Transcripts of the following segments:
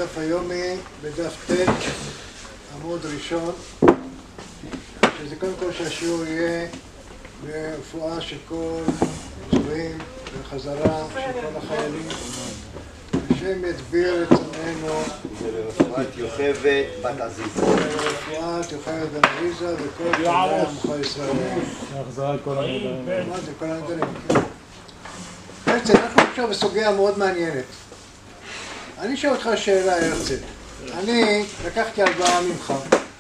הדף היומי בדף ט' עמוד ראשון, שזה קודם כל שהשיעור יהיה ברפואה של כל פצועים וחזרה של כל החיילים. השם ידביר את צמאנו לרפואת יוכבד בת עזיזה. לרפואת יוכבד בן עזיזה וכל חיילי עמך ישראל. להחזרה כל הנדרים. מה זה כל הנדרים? בעצם אנחנו עכשיו בסוגיה מאוד מעניינת. אני שואל אותך שאלה, הרצל. אני לקחתי הלוואה ממך.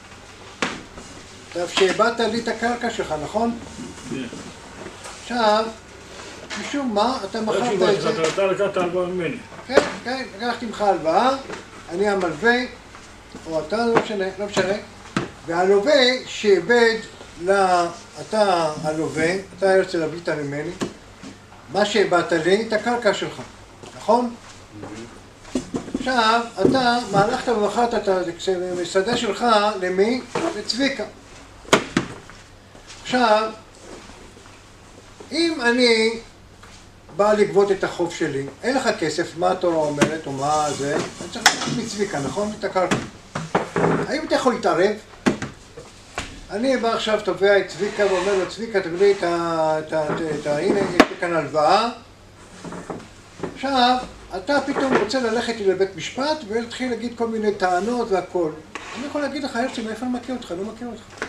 שהבאת לי את הקרקע שלך, נכון? כן. עכשיו, משום מה, אתה מכרת את זה. אתה לקחת הלוואה ממני. כן, כן, לקחתי ממך הלוואה, אני המלווה, או אתה, לא משנה. והלווה שאיבד אתה הלווה, אתה הרצל להביא ממני, מה שאיבדת לי, את הקרקע שלך, נכון? עכשיו, אתה מהלכת ומכרת את השדה שלך למי? לצביקה. עכשיו, אם אני בא לגבות את החוב שלי, אין לך כסף, מה התורה אומרת או מה זה? אני צריך לקחת מצביקה, נכון? את הקרקע. האם אתה יכול להתערב? אני בא עכשיו, תובע את צביקה ואומר לו, צביקה, תביא לי הנה, יש לי כאן הלוואה. עכשיו, אתה פתאום רוצה ללכת לבית משפט ולהתחיל להגיד כל מיני טענות והכל. אני יכול להגיד לך, הרצל, מאיפה אני מכיר אותך? לא מכיר אותך.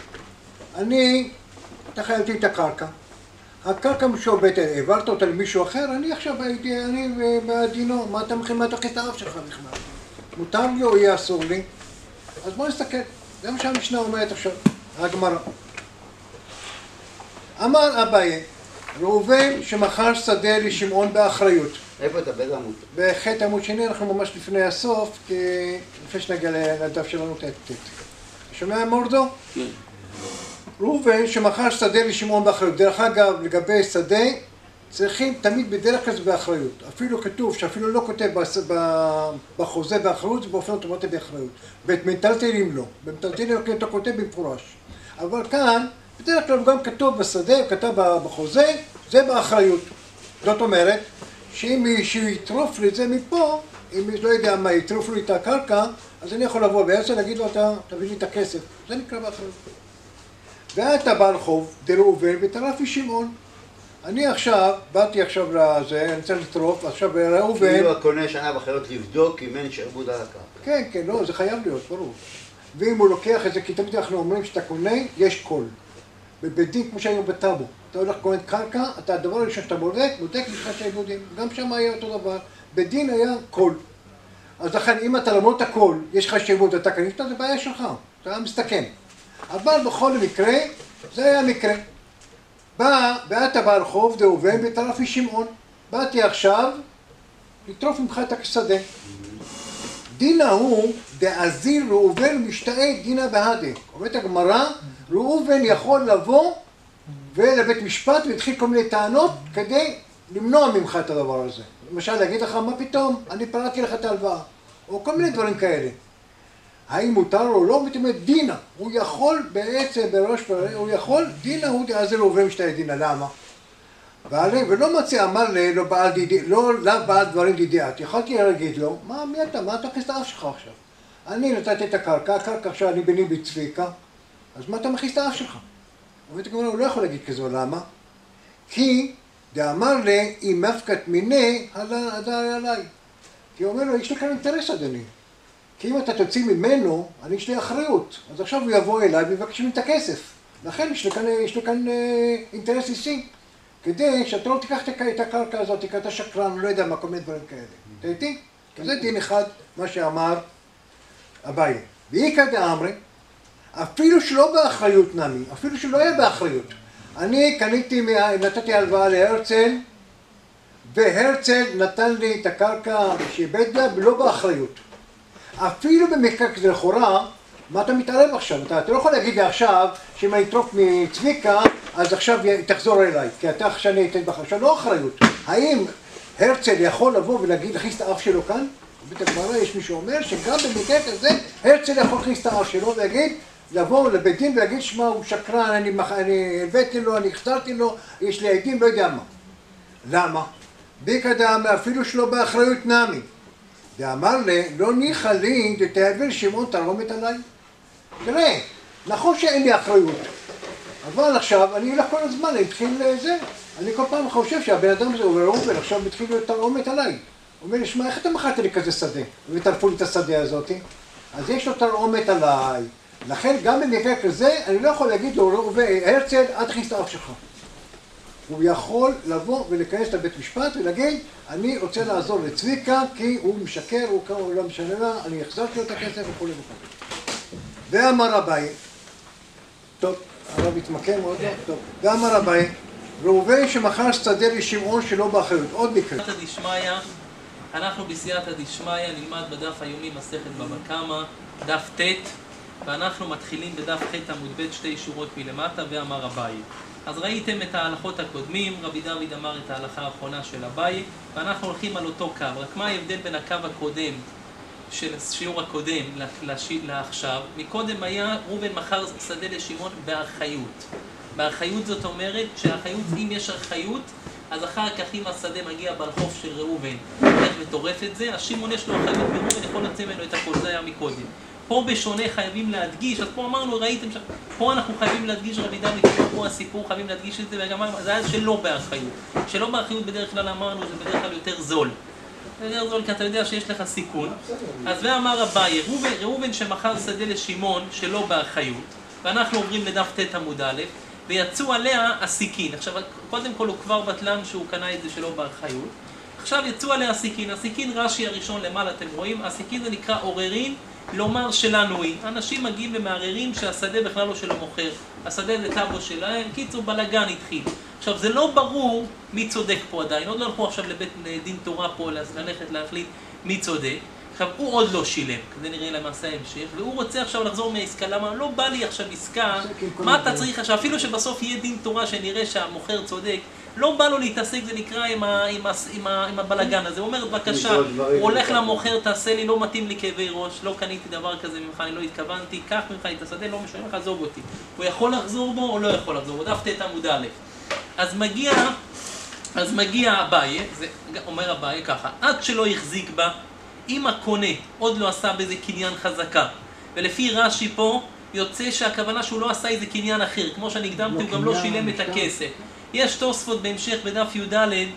אתה חייבתי את הקרקע. הקרקע משועבדת, העברת אותה למישהו אחר, אני עכשיו בעדינו. מה אתה מכניס את האף שלך בכלל? מותר לי או יהיה אסור לי? אז בוא נסתכל. זה מה שהמשנה אומרת עכשיו, הגמרא. אמר אביי, ראובן שמכר שדה לשמעון באחריות. איפה אתה? באיזה עמוד? בחטא עמוד שני, אנחנו ממש לפני הסוף, כי לפני שנגיע לדף שלנו ט'. שומע מורדו? כן. ראובן שמכר שדה לשמעון באחריות. דרך אגב, לגבי שדה, צריכים תמיד בדרך כלל באחריות. אפילו כתוב, שאפילו לא כותב בחוזה באחריות, זה באופן אוטומטי באחריות. במטלטלים לא. במטלטלים אתה כותב במפורש. אבל כאן, בדרך כלל גם כתוב בשדה, כתב בחוזה, זה באחריות. זאת אומרת, שאם מישהו יטרוף לי את זה מפה, אם לא יודע מה, יטרוף לי את הקרקע, אז אני יכול לבוא בעצם להגיד לו, תביא לי את הכסף. זה נקרא באחריות. ואתה בעל חוב, דראובן, וטרף משמעון. אני עכשיו, באתי עכשיו לזה, אני צריך לטרוף, עכשיו ראובן... כאילו הקונה שנה וחייבת לבדוק אם אין שעבוד על הקרקע. כן, כן, לא, זה חייב להיות, ברור. ואם הוא לוקח את זה, כי תמיד אנחנו אומרים שאתה קונה, יש קול. בבית דין, כמו שהיינו בטאבו. אתה הולך קונה קרקע, אתה הדבר הראשון שאתה בודק משחק שעבודים. גם שם היה אותו דבר. בדין היה קול. אז לכן, אם אתה למרות את הקול, יש לך שעבוד, אתה קנית, זה בעיה שלך. אתה מסתכן. אבל בכל מקרה, זה היה מקרה. ואתה בעל חוב דראובן וטרף משמעון. באתי עכשיו לטרוף ממך את השדה. דינה הוא דאזיל ראובן משתאה דינה בהדה. אומרת הגמרא, ראובן יכול לבוא ולבית משפט והתחיל כל מיני טענות כדי למנוע ממך את הדבר הזה. למשל להגיד לך, מה פתאום? אני פרעתי לך את ההלוואה. או כל מיני דברים כאלה. האם מותר או לא? מתאמת דינה. הוא יכול בעצם בראש פרעה, הוא יכול, דינה הוא דאזיל ראובן משתאה דינה. למה? ולא מצא, אמר לי, לא בעל דברים דידיעת. יכולתי להגיד לו, מי אתה? מה אתה מכניס את האף שלך עכשיו? אני נתתי את הקרקע עכשיו אני בני בצביקה, אז מה אתה מכניס את האף שלך? הוא לא יכול להגיד כזו, למה? כי דאמר לי, אם מפקת מיני, הדר עליי. כי הוא אומר לו, יש לי כאן אינטרס, אדוני. כי אם אתה תוציא ממנו, יש לי אחריות. אז עכשיו הוא יבוא אליי ויבקש ממני את הכסף. לכן יש לי כאן אינטרס אישי. כדי שאתה לא תיקח את הקרקע הזאת, תיקח את השקרן, לא יודע מה, כל מיני דברים כאלה. אתה איתי? זה דין אחד, מה שאמר אביי. ואיכא דאמרי, אפילו שלא באחריות נמי, אפילו שלא יהיה באחריות. אני נתתי הלוואה להרצל, והרצל נתן לי את הקרקע שאיבד לה, ולא באחריות. אפילו במקרה כזה לכאורה, מה אתה מתערב עכשיו? אתה לא יכול להגיד לי עכשיו, שאם אני אטרוף מצביקה, אז עכשיו תחזור אליי, כי אתה עכשיו אני אתן בך, עכשיו לא אחריות. האם הרצל יכול לבוא ולהגיד, להכניס את האף שלו כאן? בגמרא יש מישהו אומר שגם במקרה כזה, הרצל יכול להכניס את האף שלו ולהגיד, לבוא לבית דין ולהגיד, שמע, הוא שקרן, אני הבאתי לו, אני החזרתי לו, יש לי עדים, לא יודע מה. למה? ביקדם אפילו שלא באחריות נמי. ואמר לי, לא ניחא לי דתהבל שמעון תרעומת עליי. תראה, נכון שאין לי אחריות, אבל עכשיו אני אלך כל הזמן, אני מתחיל לזה. אני כל פעם חושב שהבן אדם הזה הוא ראובן, עכשיו מתחיל להיות תרעומת עליי. הוא אומר לי, שמע, איך אתה מכרת לי כזה שדה? וטרפו לי את השדה הזאת. אז יש לו תרעומת עליי. לכן גם במקרה כזה, אני לא יכול להגיד לו, ראובן, הרצל, אל תכניס את האף שלך. הוא יכול לבוא ולהיכנס לבית משפט ולהגיד, אני רוצה לעזור לצביקה כי הוא משקר, הוא לא משנה לה, אני החזרתי לו את הכסף וכו' וכו'. ואמר אביי, טוב, הרב התמקם עוד לא, טוב, ואמר אביי, ראובן שמכר שדה לשמעון שלא באחריות, עוד מקרה. בסייעתא דשמיא, אנחנו בסייעתא דשמיא נלמד בדף היומי מסכת בבא קמא, דף ט', ואנחנו מתחילים בדף ח' עמוד ב', שתי שורות מלמטה, ואמר אביי. אז ראיתם את ההלכות הקודמים, רבי דוד אמר את ההלכה האחרונה של אביי, ואנחנו הולכים על אותו קו. רק מה ההבדל בין הקו הקודם, של השיעור הקודם, לעכשיו? מקודם היה ראובן מכר שדה לשמעון באחריות. באחריות זאת אומרת שהאחריות, אם יש אחריות, אז אחר כך אם השדה מגיע ברחוב של ראובן, איך מטורף את זה, אז שמעון יש לו אחריות, וראובן יכול לצא ממנו את הכל, זה היה מקודם. פה בשונה חייבים להדגיש, אז פה אמרנו, ראיתם, פה אנחנו חייבים להדגיש, רבי דוד, פה הסיפור, חייבים להדגיש את זה, וגם זה היה שלא באחריות. שלא באחריות בדרך כלל אמרנו, זה בדרך כלל יותר זול. יותר זול, כי אתה יודע שיש לך סיכון. אז ואמר אביי, ראובן שמכר שדה לשמעון שלא באחריות, ואנחנו עוברים לדף ט' עמוד א', ויצאו עליה הסכין. עכשיו, קודם כל הוא כבר בטלן שהוא קנה את זה שלא באחריות. עכשיו יצאו עליה הסכין. הסכין רש"י הראשון למעלה, אתם רואים, הסכין זה נקרא עוררין, לומר שלנו היא. אנשים מגיעים ומערערים שהשדה בכלל לא של המוכר. השדה זה טאבו שלהם, קיצור בלגן התחיל. עכשיו, זה לא ברור מי צודק פה עדיין. עוד לא הלכו עכשיו לבית דין תורה פה, ללכת להחליט מי צודק. עכשיו, הוא עוד לא שילם, כזה נראה למעשה ההמשך, והוא רוצה עכשיו לחזור מהעסקה. למה? לא בא לי עכשיו עסקה, מה אתה צריך עכשיו? אפילו שבסוף יהיה דין תורה שנראה שהמוכר צודק, לא בא לו להתעסק, זה נקרא עם הבלגן הזה. הוא אומר, בבקשה, הוא הולך למוכר, תעשה לי, לא מתאים לי כאבי ראש, לא קניתי דבר כזה ממך, אני לא התכוונתי, קח ממך את השדה, לא משנה לך, עזוב אותי. הוא יכול לחזור בו או לא יכול לחזור בו, דף ט' עמוד א'. אז מגיע אביי, אומר אביי ככה, עד שלא החזיק בה, אם הקונה עוד לא עשה באיזה קניין חזקה, ולפי רש"י פה יוצא שהכוונה שהוא לא עשה איזה קניין אחר, כמו שאני הקדמתי, הוא גם לא שילם את הכסף. יש תוספות בהמשך בדף י"ד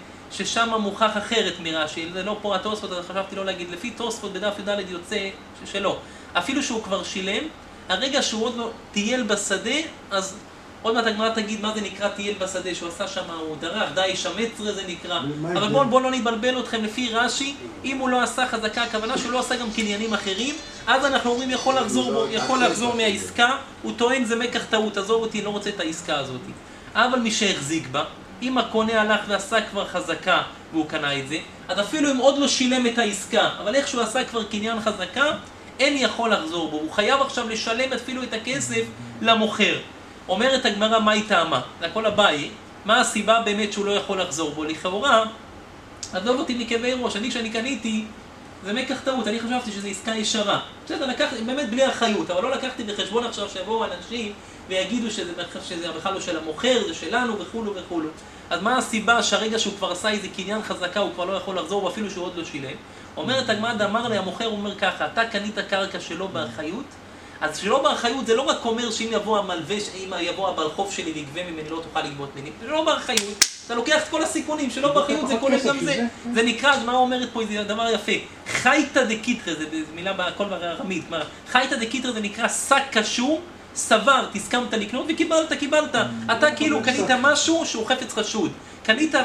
ששם מוכח אחרת מרש"י, זה לא פה התוספות, אז חשבתי לא להגיד, לפי תוספות בדף י"ד יוצא שלא. אפילו שהוא כבר שילם, הרגע שהוא עוד לא טייל בשדה, אז עוד מעט הגמרא תגיד מה זה נקרא טייל בשדה, שהוא עשה שם, הוא דרך, די שמצרה זה נקרא. אבל בואו לא נתבלבל אתכם, לפי רש"י, אם הוא לא עשה חזקה, הכוונה שהוא לא עשה גם קניינים אחרים, אז אנחנו אומרים יכול לחזור מהעסקה, הוא טוען זה מקח טעות, עזוב אותי, לא רוצה את העסקה הזאת. אבל מי שהחזיק בה, אם הקונה הלך ועשה כבר חזקה והוא קנה את זה, אז אפילו אם עוד לא שילם את העסקה, אבל איך שהוא עשה כבר קניין חזקה, אין יכול לחזור בו, הוא חייב עכשיו לשלם אפילו את הכסף למוכר. אומרת הגמרא מה היא טעמה, זה הכל אביי, מה הסיבה באמת שהוא לא יכול לחזור בו? לכאורה, עזוב אותי מכאבי ראש, כשאני קניתי, זה מקח טעות, אני חשבתי שזו עסקה ישרה. בסדר, לקחתי, באמת בלי אחריות, אבל לא לקחתי בחשבון עכשיו שיבואו אנשים ויגידו שזה בכלל לא של המוכר, זה שלנו וכולו וכולו. אז מה הסיבה שהרגע שהוא כבר עשה איזה קניין חזקה, הוא כבר לא יכול לחזור, אפילו שהוא עוד לא שילם? אומרת הגמרא, אמר לי, המוכר אומר ככה, אתה קנית קרקע שלא באחריות, אז שלא באחריות זה לא רק אומר שאם יבוא המלווה, אם יבוא הברחוב שלי ויגבה ממני לא תוכל לגבות ממני, זה לא באחריות, אתה לוקח את כל הסיכונים, שלא באחריות זה כולל גם זה. זה נקרא, מה אומרת פה, זה דבר יפה, חייתא דקיטרא, זה מילה בכל בארמית, חייתא דקיטרא זה נקרא שק קשור, סבר, תסכמת לקנות וקיבלת, אתה כאילו קנית משהו שהוא חפץ חשוד. קנית,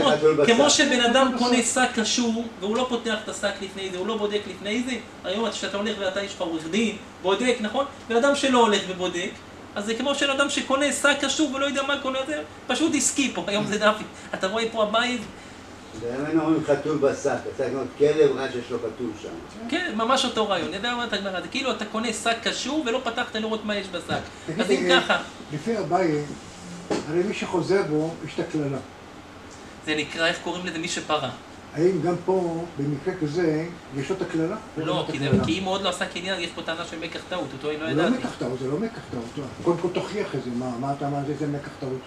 כמו שבן אדם קונה שק קשור, והוא לא פותח את השק לפני זה, הוא לא בודק לפני זה, היום כשאתה הולך ואתה יש לך עורך דין, בודק, נכון? בן אדם שלא הולך ובודק, אז זה כמו של אדם שקונה שק קשור ולא יודע מה קונה זה, פשוט עסקי פה, היום זה דפי. אתה רואה פה הבית? באמת אומרים חתול בשק, אתה לקנות כלב רק שיש לו חתול שם. כן, ממש אותו רעיון, ידע מה אתה גמר, זה כאילו אתה קונה שק קשור ולא פתחת לראות מה יש בשק. אז אם ככה... לפי אביי, הרי מי שחוזר בו, יש את הכללה. זה נקרא, איך קוראים לזה? מי שפרה. האם גם פה, במקרה כזה, יש לו את הכללה? לא, כי אם הוא עוד לא עשה קניין, יש פה טענה של מקח טעות, אותו היא לא ידעתי. זה לא מקח טעות, זה לא מקח טעות. קודם כל תוכיח את זה, מה אתה אמר, זה מקח טעות?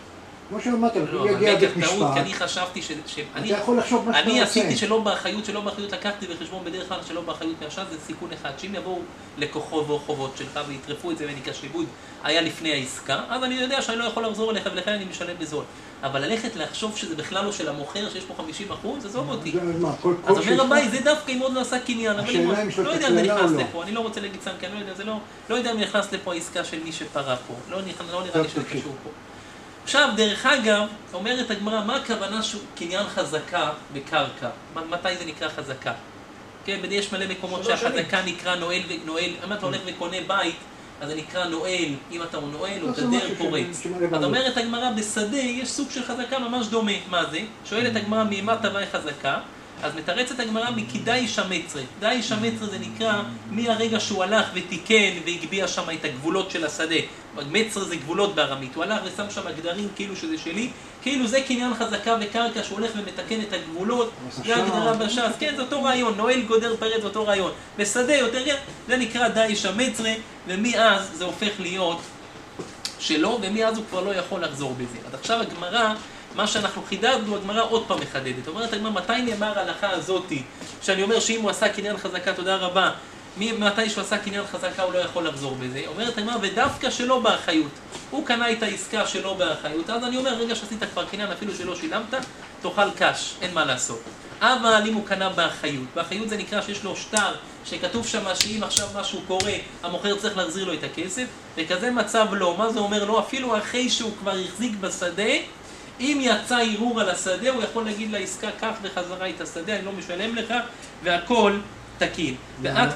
כמו שאמרת, לא, הוא אבל יגיע מקח לבית טעות, משפט, כי אני חשבתי אתה יכול לחשוב מה שאתה אני רוצה. עשיתי שלא באחריות, לקחתי בחשבון בדרך כלל שלא באחריות מהשעה, זה סיכון אחד, שאם יבואו לקוחות וחובות שלך ויטרפו את זה וניקח שיבוד היה לפני העסקה, אז אני יודע שאני לא יכול לחזור אליך ולכן אני משלם בזול. אבל ללכת לחשוב שזה בכלל לא של המוכר, שיש פה 50%, עזוב אותי. אז אומר אביי, זה דווקא אם עוד לא עשה קניין, אבל לא יודע אם זה נכנס לפה, אני לא רוצה להגיד סתם, כי אני לא יודע אם נכנס לפה העסקה של מי שפרה פה, לא נראה לי שזה קשור פה. עכשיו, דרך אגב, אומרת הגמרא, מה הכוונה קניין חזקה בקרקע? מתי זה נקרא חזקה? כן, יש מלא מקומות שהחזקה נקרא נועל, אם אתה הולך וקונה בית, אז זה נקרא נועל, אם אתה נועל או גדר פורץ. אז אומרת הגמרא, בשדה יש סוג של חזקה ממש דומה. מה זה? שואלת הגמרא, ממה תביא חזקה? אז מתרצת הגמרא מכדאי שמצרה. דאי שמצרה זה נקרא מהרגע שהוא הלך ותיקן והגביע שם את הגבולות של השדה. מצרה זה גבולות בארמית. הוא הלך ושם שם הגדרים כאילו שזה שלי. כאילו זה קניין חזקה וקרקע שהוא הולך ומתקן את הגבולות. זה הגדרה בש"ס. כן, זה אותו רעיון. נועל גודר פרץ זה אותו רעיון. בשדה יותר זה נקרא דאי שמצרה, ומאז זה הופך להיות שלו, ומאז הוא כבר לא יכול לחזור בזה. אז עכשיו הגמרא, מה שאנחנו חידדנו, הגמרא עוד פעם מחדדת. אומרת הגמרא, מתי נאמר ההלכה הזאתי, שאני אומר שאם הוא עשה קניין חזקה, תודה רבה, מתי שהוא עשה קניין חזקה הוא לא יכול לחזור בזה. אומרת הגמרא, ודווקא שלא באחריות. הוא קנה את העסקה שלא באחריות, אז אני אומר, רגע שעשית כבר קניין, אפילו שלא שילמת, תאכל קש, אין מה לעשות. אבל אם הוא קנה באחריות, באחריות זה נקרא שיש לו שטר, שכתוב שם שאם עכשיו משהו קורה, המוכר צריך להחזיר לו את הכסף, וכזה מצב לא. מה זה אומר לו? אפילו אחרי שהוא כבר החזיק בשדה, אם יצא ערעור על השדה, הוא יכול להגיד לעסקה, קח בחזרה את השדה, אני לא משלם לך, והכל תקין. ועד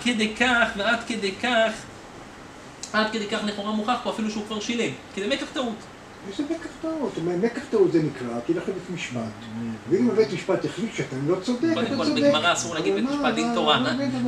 כדי כך לכאורה מוכח פה אפילו שהוא כבר שילם, כי זה מקח טעות. זה מקח טעות, מקח טעות זה נקרא, תלך לבית משפט, ואם בבית משפט החליט שאתה לא צודק, אתה צודק. קודם כל בגמרא אסור להגיד בית משפט דין תורה.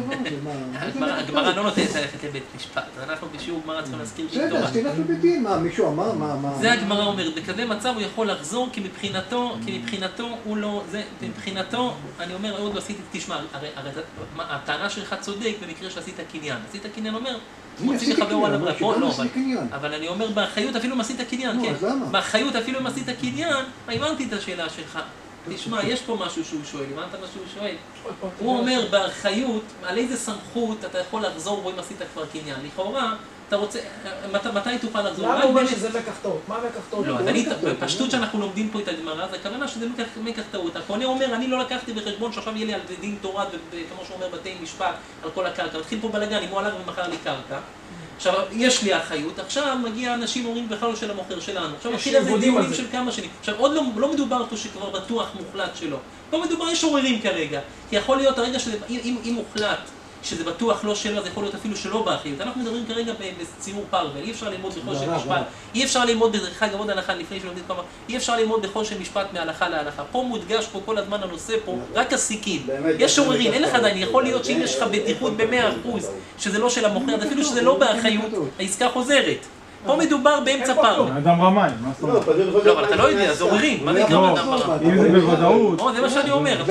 הגמרא לא נותנת ללכת לבית משפט, אנחנו בשיעור גמרא צריכים להזכיר דין תורה. אז תלך לבית דין, מה, מישהו אמר, מה? זה הגמרא אומרת, בכזה מצב הוא יכול לחזור, כי מבחינתו הוא לא, מבחינתו, אני אומר, עוד לא עשיתי, תשמע, הרי הטענה שלך צודק במקרה שעשית קניין. עשית קניין אומר, מוציא מחבר על הברקות, לא, אבל אני אומר, באחריות אפילו אם עשית קניין, כן. באחריות אפילו אם עשית קניין, הבנתי את השאלה שלך. תשמע, יש פה משהו שהוא שואל, הבנת מה שהוא שואל? הוא אומר, באחריות, על איזה סמכות אתה יכול לחזור בו אם עשית כבר קניין? לכאורה, אתה רוצה, מתי תוכל לחזור? למה הוא אומר שזה מקח טעות? מה מקח טעות? לא, בפשטות שאנחנו לומדים פה את הגמרא, זה הכוונה שזה מקח טעות. הקונה אומר, אני לא לקחתי בחשבון שעכשיו יהיה לי על דין תורה, וכמו שהוא אומר, בתי משפט, על כל הקרקע. מתחיל פה בלגן, אם הוא הלך ומכר לי קרקע. עכשיו, יש לי אחריות, עכשיו מגיע אנשים אומרים בכלל לא של המוכר שלנו. עכשיו מתחיל איזה דיונים של כמה שנים. עכשיו, עוד לא מדובר פה שכבר בטוח מוחלט שלו. לא מדובר, יש עוררים כרגע. כי יכול להיות הרגע אם מוחלט שזה בטוח לא שלו, אז יכול להיות אפילו שלא באחריות. אנחנו מדברים כרגע בציור פרווה, אי אפשר ללמוד בכל של משפט. אי אפשר ללמוד בדרך אגב עוד הלכה לפני שלומדים כמה, אי אפר ללמוד בכל של משפט מהלכה להלכה. פה מודגש פה כל הזמן הנושא פה, רק הסיכין. יש עוררים, אין לך עדיין, יכול להיות שאם יש לך בטיחות ב100% שזה לא של המוכר, אז אפילו שזה לא באחריות, העסקה חוזרת. פה מדובר באמצע פרווה. אדם רמאי, מה זאת אומרת? לא, אבל אתה לא יודע, זה עוררים, מה נקרא אדם רמאי? אם זה בוודאות. זה מה שאני אומר.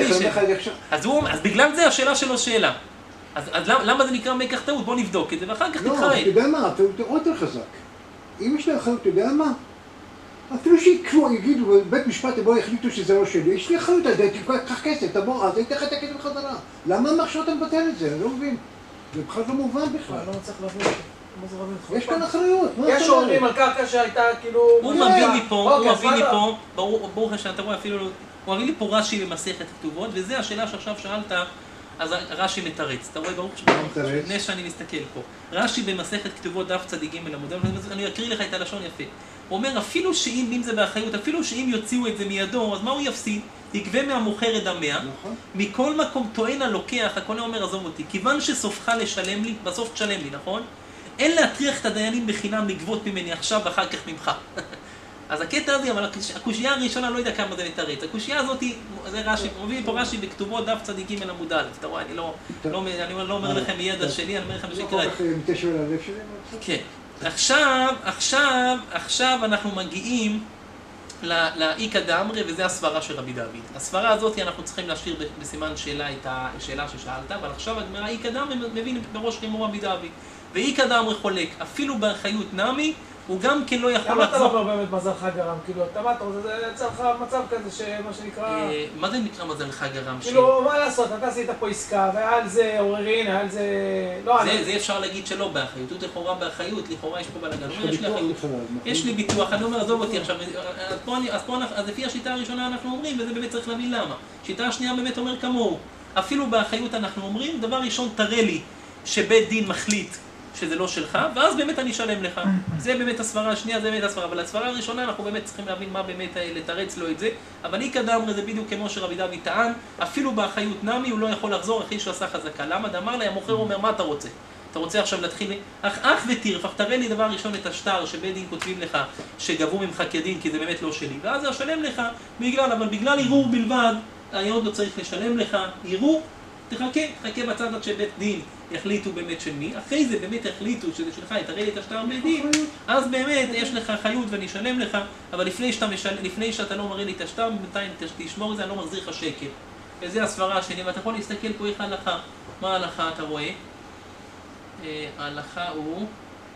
אז בגלל זה השאלה שלו שאלה. אז למה זה נקרא מקח טעות? בוא נבדוק את זה, ואחר כך תתחרט. לא, אתה יודע מה, אתה עוד יותר חזק. אם יש לי אחריות, אתה יודע מה? אפילו שיקחו, יגידו, בבית משפט, בואו יחליטו שזה לא שלי, יש לי אחריות, תקח כסף, תבוא, אז אני אתן לך את הכסף בחזרה. למה עכשיו אתה מבטל את זה? אני לא מבין. זה בכלל לא מובן בכלל. לא מצליח להבין. יש כאן אחריות. יש אומרים על קרקע שהייתה כאילו... הוא מביא לי פה, ברוך השם, אתה רואה אפילו, הוא מביא לי פה רש"י במסכת כתובות, וזה השאלה שעכשיו שאלת, אז רש"י מתרץ. אתה רואה ברוך לפני שאני מסתכל פה. רש"י במסכת כתובות דף צדיק ג' עמוד, אני אקריא לך את הלשון יפה. הוא אומר, אפילו שאם זה באחריות, אפילו שאם יוציאו את זה מידו, אז מה הוא יפסיד? יגבה מהמוכר את דמיה. מכל מקום טוען הלוקח, הקונה אומר, עזוב אותי, כיוון שסופך לשלם לי, בסוף תשלם לי, נכון? אין להטריח את הדיינים בחינם לגבות ממני עכשיו ואחר כך ממך. אז הקטע הזה, אבל הקושייה הראשונה לא יודע כמה זה מתרץ. הקושייה הזאת, זה רש"י, מוביל פה רש"י בכתובות דף צדיק ג' עמוד א'. אתה רואה, אני לא אומר לכם מידע שלי, אני אומר לכם שקראת. כן. עכשיו אנחנו מגיעים לאיכא דאמרי, וזה הסברה של רבי דוד. הסברה הזאת אנחנו צריכים להשאיר בסימן שאלה את השאלה ששאלת, אבל עכשיו הגמרא איכא דאמרי מבין בראש כמו רבי דוד. ואיכא דאמרי חולק, אפילו באחריות נמי, הוא גם כן לא יכול למה אתה לא לחזור. אומר באמת מזלך גרם? כאילו, אתה מה אתה רוצה, זה יצא לך מצב כזה שמה שנקרא... מה זה נקרא מזלך גרם? כאילו, מה לעשות, אתה עשית פה עסקה, והיה על זה עוררין, היה על זה... לא, זה אפשר להגיד שלא באחריות, הוא לכאורה באחריות, לכאורה יש פה בלגן. הוא אומר, יש יש לי לך אחריות. ביטוח בכלל, נכון? יש לי ביטוח, אני אומר, עזוב אותי עכשיו, אז לפי השיטה הראשונה אנחנו אומרים, וזה באמת צריך להבין למה. השיטה השנייה באמת אומר כמוהו. אפילו באחריות אנחנו אומרים, דבר ראשון, תראה לי שבית דין מחליט שזה לא שלך, ואז באמת אני אשלם לך. זה באמת הסברה השנייה, זה באמת הסברה. אבל הסברה הראשונה אנחנו באמת צריכים להבין מה באמת לתרץ לו את זה. אבל אי כדאמרי זה בדיוק כמו שרבי דוד טען, אפילו באחריות נמי הוא לא יכול לחזור אחרי שהוא עשה חזקה. למה? דאמר לה, המוכר אומר, מה אתה רוצה? אתה רוצה עכשיו להתחיל, אך ותרפח, תראה לי דבר ראשון את השטר שבית דין כותבים לך שגבו ממך כדין כי זה באמת לא שלי, ואז זה אשלם לך אבל בגלל ערעור בלבד, עוד לא צריך לשלם לך, ערעור, תחכה בצד עד שבית דין יחליטו באמת של מי, אחרי זה באמת יחליטו שזה שלך, תראה לי את השטר בית דין, אז באמת יש לך חיות ואני אשלם לך, אבל לפני שאתה לא מראה לי את השטר, בינתיים תשמור את זה, אני לא מחזיר לך שקל. וזה הסברה השני, ואתה יכול להסתכל פה איך ההלכה. מה ההלכה אתה רואה? ההלכה הוא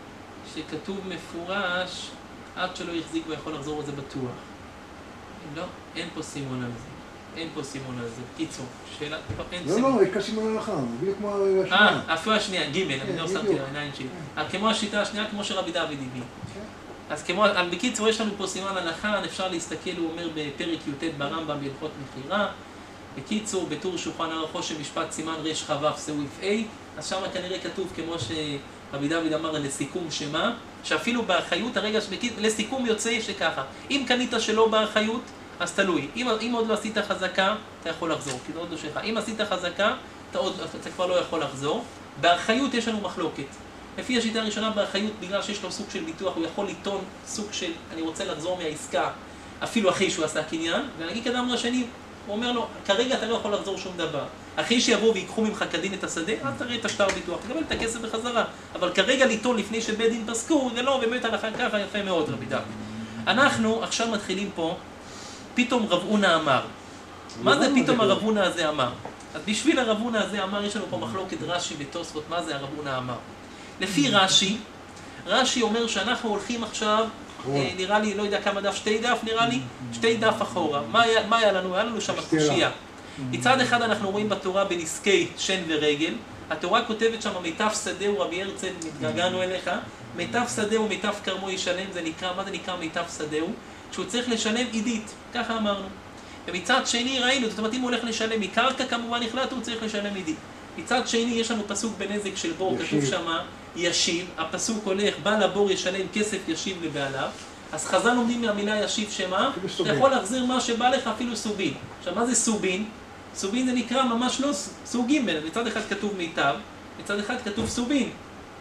שכתוב מפורש, עד שלא יחזיק ויכול לחזור לזה בטוח. לא, אין פה סימון על זה. אין פה סימון על זה. קיצור, שאלה, אין סימון. לא, יש כאן סימון הלכה, בדיוק כמו השנייה. אפילו השנייה, ג' אני לא שמתי לעיניים שלי. כמו השיטה השנייה, כמו שרבי דוד הביא. אז בקיצור, יש לנו פה סימן הלכה, אפשר להסתכל, הוא אומר בפרק י"ט ברמב"ם בהלכות מכירה. בקיצור, בטור שולחן ערוך של משפט סימן ר' כ"ו סעיף A, אז שם כנראה כתוב כמו שרבי דוד אמר לסיכום שמה, שאפילו באחריות הרגע לסיכום יוצא שככה, אם קנית שלא באחריות, אז תלוי, אם עוד לא עשית חזקה, אתה יכול לחזור, כי זה עוד לא שלך, אם עשית חזקה, אתה כבר לא יכול לחזור. באחריות יש לנו מחלוקת. לפי השיטה הראשונה באחריות, בגלל שיש לו סוג של ביטוח, הוא יכול לטעון סוג של אני רוצה לחזור מהעסקה, אפילו אחרי שהוא עשה קניין, ונגיד כדאמר השני, הוא אומר לו, כרגע אתה לא יכול לחזור שום דבר. אחרי שיבואו ויקחו ממך כדין את השדה, אז תראה את השטר ביטוח, תקבל את הכסף בחזרה. אבל כרגע לטעון לפני שבית דין פסקו, זה לא באמת הלכה ככה, יפה מאוד רבי דוד. אנחנו עכשיו מתחילים פה, פתאום רב הונא אמר. מה זה פתאום הרב הונא הזה אמר? אז בשביל הרב הונא הזה אמר, יש לנו פה מחלוקת רש"י ותוספות, מה זה הרב הונא אמר? לפי רש"י אומר שאנחנו הולכים עכשיו, נראה לי, לא יודע כמה דף, 2 דף נראה לי, 2 דף אחורה. מה היה לנו? היה לנו שם קושייה. מצד אחד אנחנו רואים בתורה בנזקי שן ורגל, התורה כותבת שם מיטב שדהו רבי הרצל, מתגעגענו אליך, מיטב שדהו מיטב כרמו ישלם, זה נקרא, מה זה נקרא מיטב שדהו? שהוא צריך לשלם עידית, ככה אמרנו. ומצד שני ראינו, זאת אומרת אם הוא הולך לשלם מקרקע כמובן החלטנו, הוא צריך לשלם עידית. מצד שני יש לנו פסוק בנזק של בור, כתוב שמה ישיב, הפסוק הולך, בעל הבור ישלם כסף ישיב לבעליו, אז חז"ל לומדים מהמילה ישיב שמה? אתה יכול להחזיר מה שבא לך אפילו סובין. עכשיו מה זה סובין? סובין זה נקרא ממש לא סוג ג', מצד אחד כתוב מיטב, מצד אחד כתוב סובין.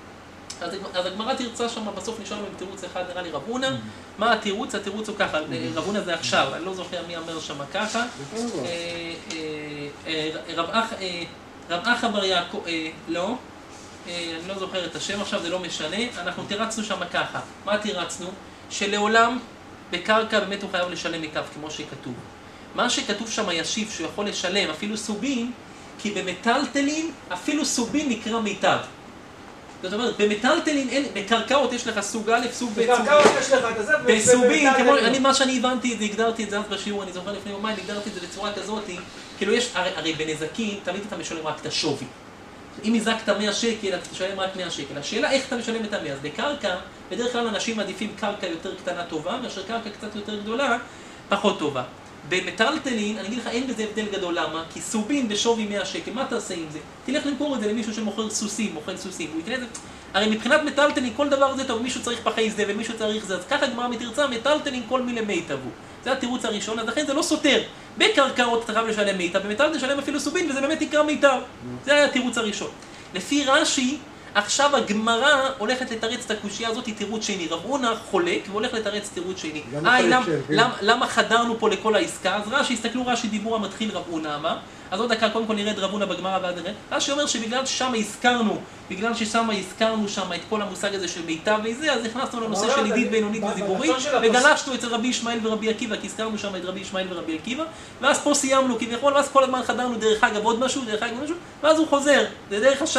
אז הגמרא תרצה שם, בסוף נשאר עם תירוץ אחד, נראה לי רב הונא. מה התירוץ? התירוץ הוא ככה, רב הונא זה עכשיו, אני לא זוכר מי אומר שם ככה. רב אחא בר יעקב, לא, אני לא זוכר את השם עכשיו, זה לא משנה, אנחנו תירצנו שם ככה. מה תירצנו? שלעולם בקרקע באמת הוא חייב לשלם מקו, כמו שכתוב. מה שכתוב שם ישיב שהוא יכול לשלם, אפילו סובין, כי במטלטלין אפילו סובין נקרא מיטב. זאת אומרת, במטלטלין, בקרקעות יש לך סוג א', סוג ב', בקרקעות יש לך את זה, בסובין, מה שאני הבנתי את זה, הגדרתי את זה אז בשיעור, אני זוכר לפני יומיים, הגדרתי את זה בצורה כזאת, כאילו יש, הרי בנזקים, תמיד אתה משלם רק את השווי. אם הזקת 100 שקל, אתה תשלם רק 100 שקל. השאלה איך אתה משלם את 100? אז בקרקע, בדרך כלל אנשים מעדיפים קרקע יותר קטנה טובה, מאשר קרקע קצת יותר גדולה, פחות טובה. במטלטלין, אני אגיד לך, אין בזה הבדל גדול, למה? כי סובין בשווי 100 שקל, מה תעשה עם זה? תלך למכור את זה למישהו שמוכר סוסים, מוכר סוסים, הוא יקנה את זה. הרי מבחינת מטלטלין, כל דבר זה טוב, מישהו צריך פחי זה ומישהו צריך זה, אז ככה גמרא מתרצה, מטלטלין כל מילי מיטבו. זה התירוץ הראשון, אז לכן זה לא סותר. בקרקעות אתה חייב לשלם מיטב, במטלטלין לשלם אפילו סובין, וזה באמת יקרא מיטב. זה היה התירוץ הראשון. לפי רש"י, עכשיו הגמרא הולכת לתרץ את הקושייה הזאת, תירוץ שני. רב הונא חולק והולך לתרץ תירוץ שני. למה חדרנו פה לכל העסקה? אז רש"י, הסתכלו רש"י דיבור המתחיל רב הונא אמר. אז עוד דקה, קודם כל נראה את רב הונא בגמרא ועד נראה. רש"י אומר שבגלל ששם הזכרנו שם את כל המושג הזה של מיטב וזה, אז נכנסנו לנושא של עידית בינונית וזיבורית, וגלשנו אצל רבי ישמעאל ורבי עקיבא, כי הזכרנו שם את רבי ישמעאל ורבי עקיבא, ואז פה סיימנו כביכול, ואז כל הזמן חדרנו דרך אגב עוד משהו, ואז הוא חוזר, זה דרך הש"ס.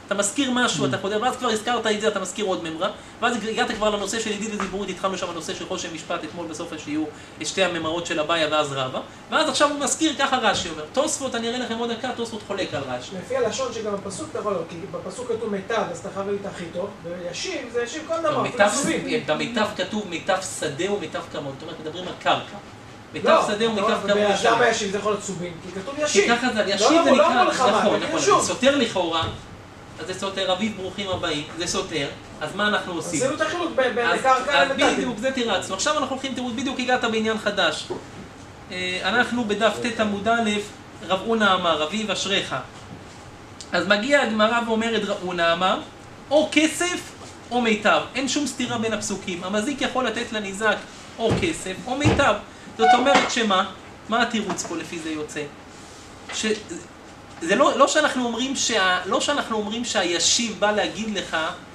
אתה מזכיר משהו, אתה חודר, ואז כבר הזכרת את זה, אתה מזכיר עוד ממרה, ואז הגעת כבר לנושא של ידיד ודיבורית, התחלנו שם הנושא של חושן משפט, אתמול בסוף השיעור, את שתי הממרות של אביה ואז רבא, ואז עכשיו הוא מזכיר, ככה רש"י אומר, תוספות, אני אראה לכם עוד דקה, תוספות חולק על רש"י. לפי הלשון שגם בפסוק אתה יכול, כי בפסוק כתוב מיטב, אז אתה חייב להיות הכי טוב, וישיב, זה ישיב כל דבר, במיטב כתוב מיטב שדה ומיטב כמון, זאת אומרת, מדברים על קרקע. מיטב שדה ומיטב כמון. למה ישיב? זה יכול להיות צובין, כי כתוב ישיב. כי ככה זה, ישיב זה נקרא, נכון, סותר לכאורה, אז זה סותר, אביב ברוכים הבאים, זה סותר, אז מה אנחנו עושים? עשינו את החילוק בין קרקע למטבים. בדיוק, זה תירצנו. עכשיו אנחנו הולכים, תראו, בדיוק הגעת בעניין חדש. אנחנו בדף ט' עמוד א', רב אונה אמר, אביב אשריך. אז מגיע הגמרא ואומרת רב אונה אמר, או כסף או מיטב. אין שום סתירה בין הפסוקים. המזיק יכול לתת לניזק או כסף או מיטב. זאת אומרת שמה? מה התירוץ פה לפי זה יוצא? זה לא שאנחנו אומרים שהישיב בא להגיד לך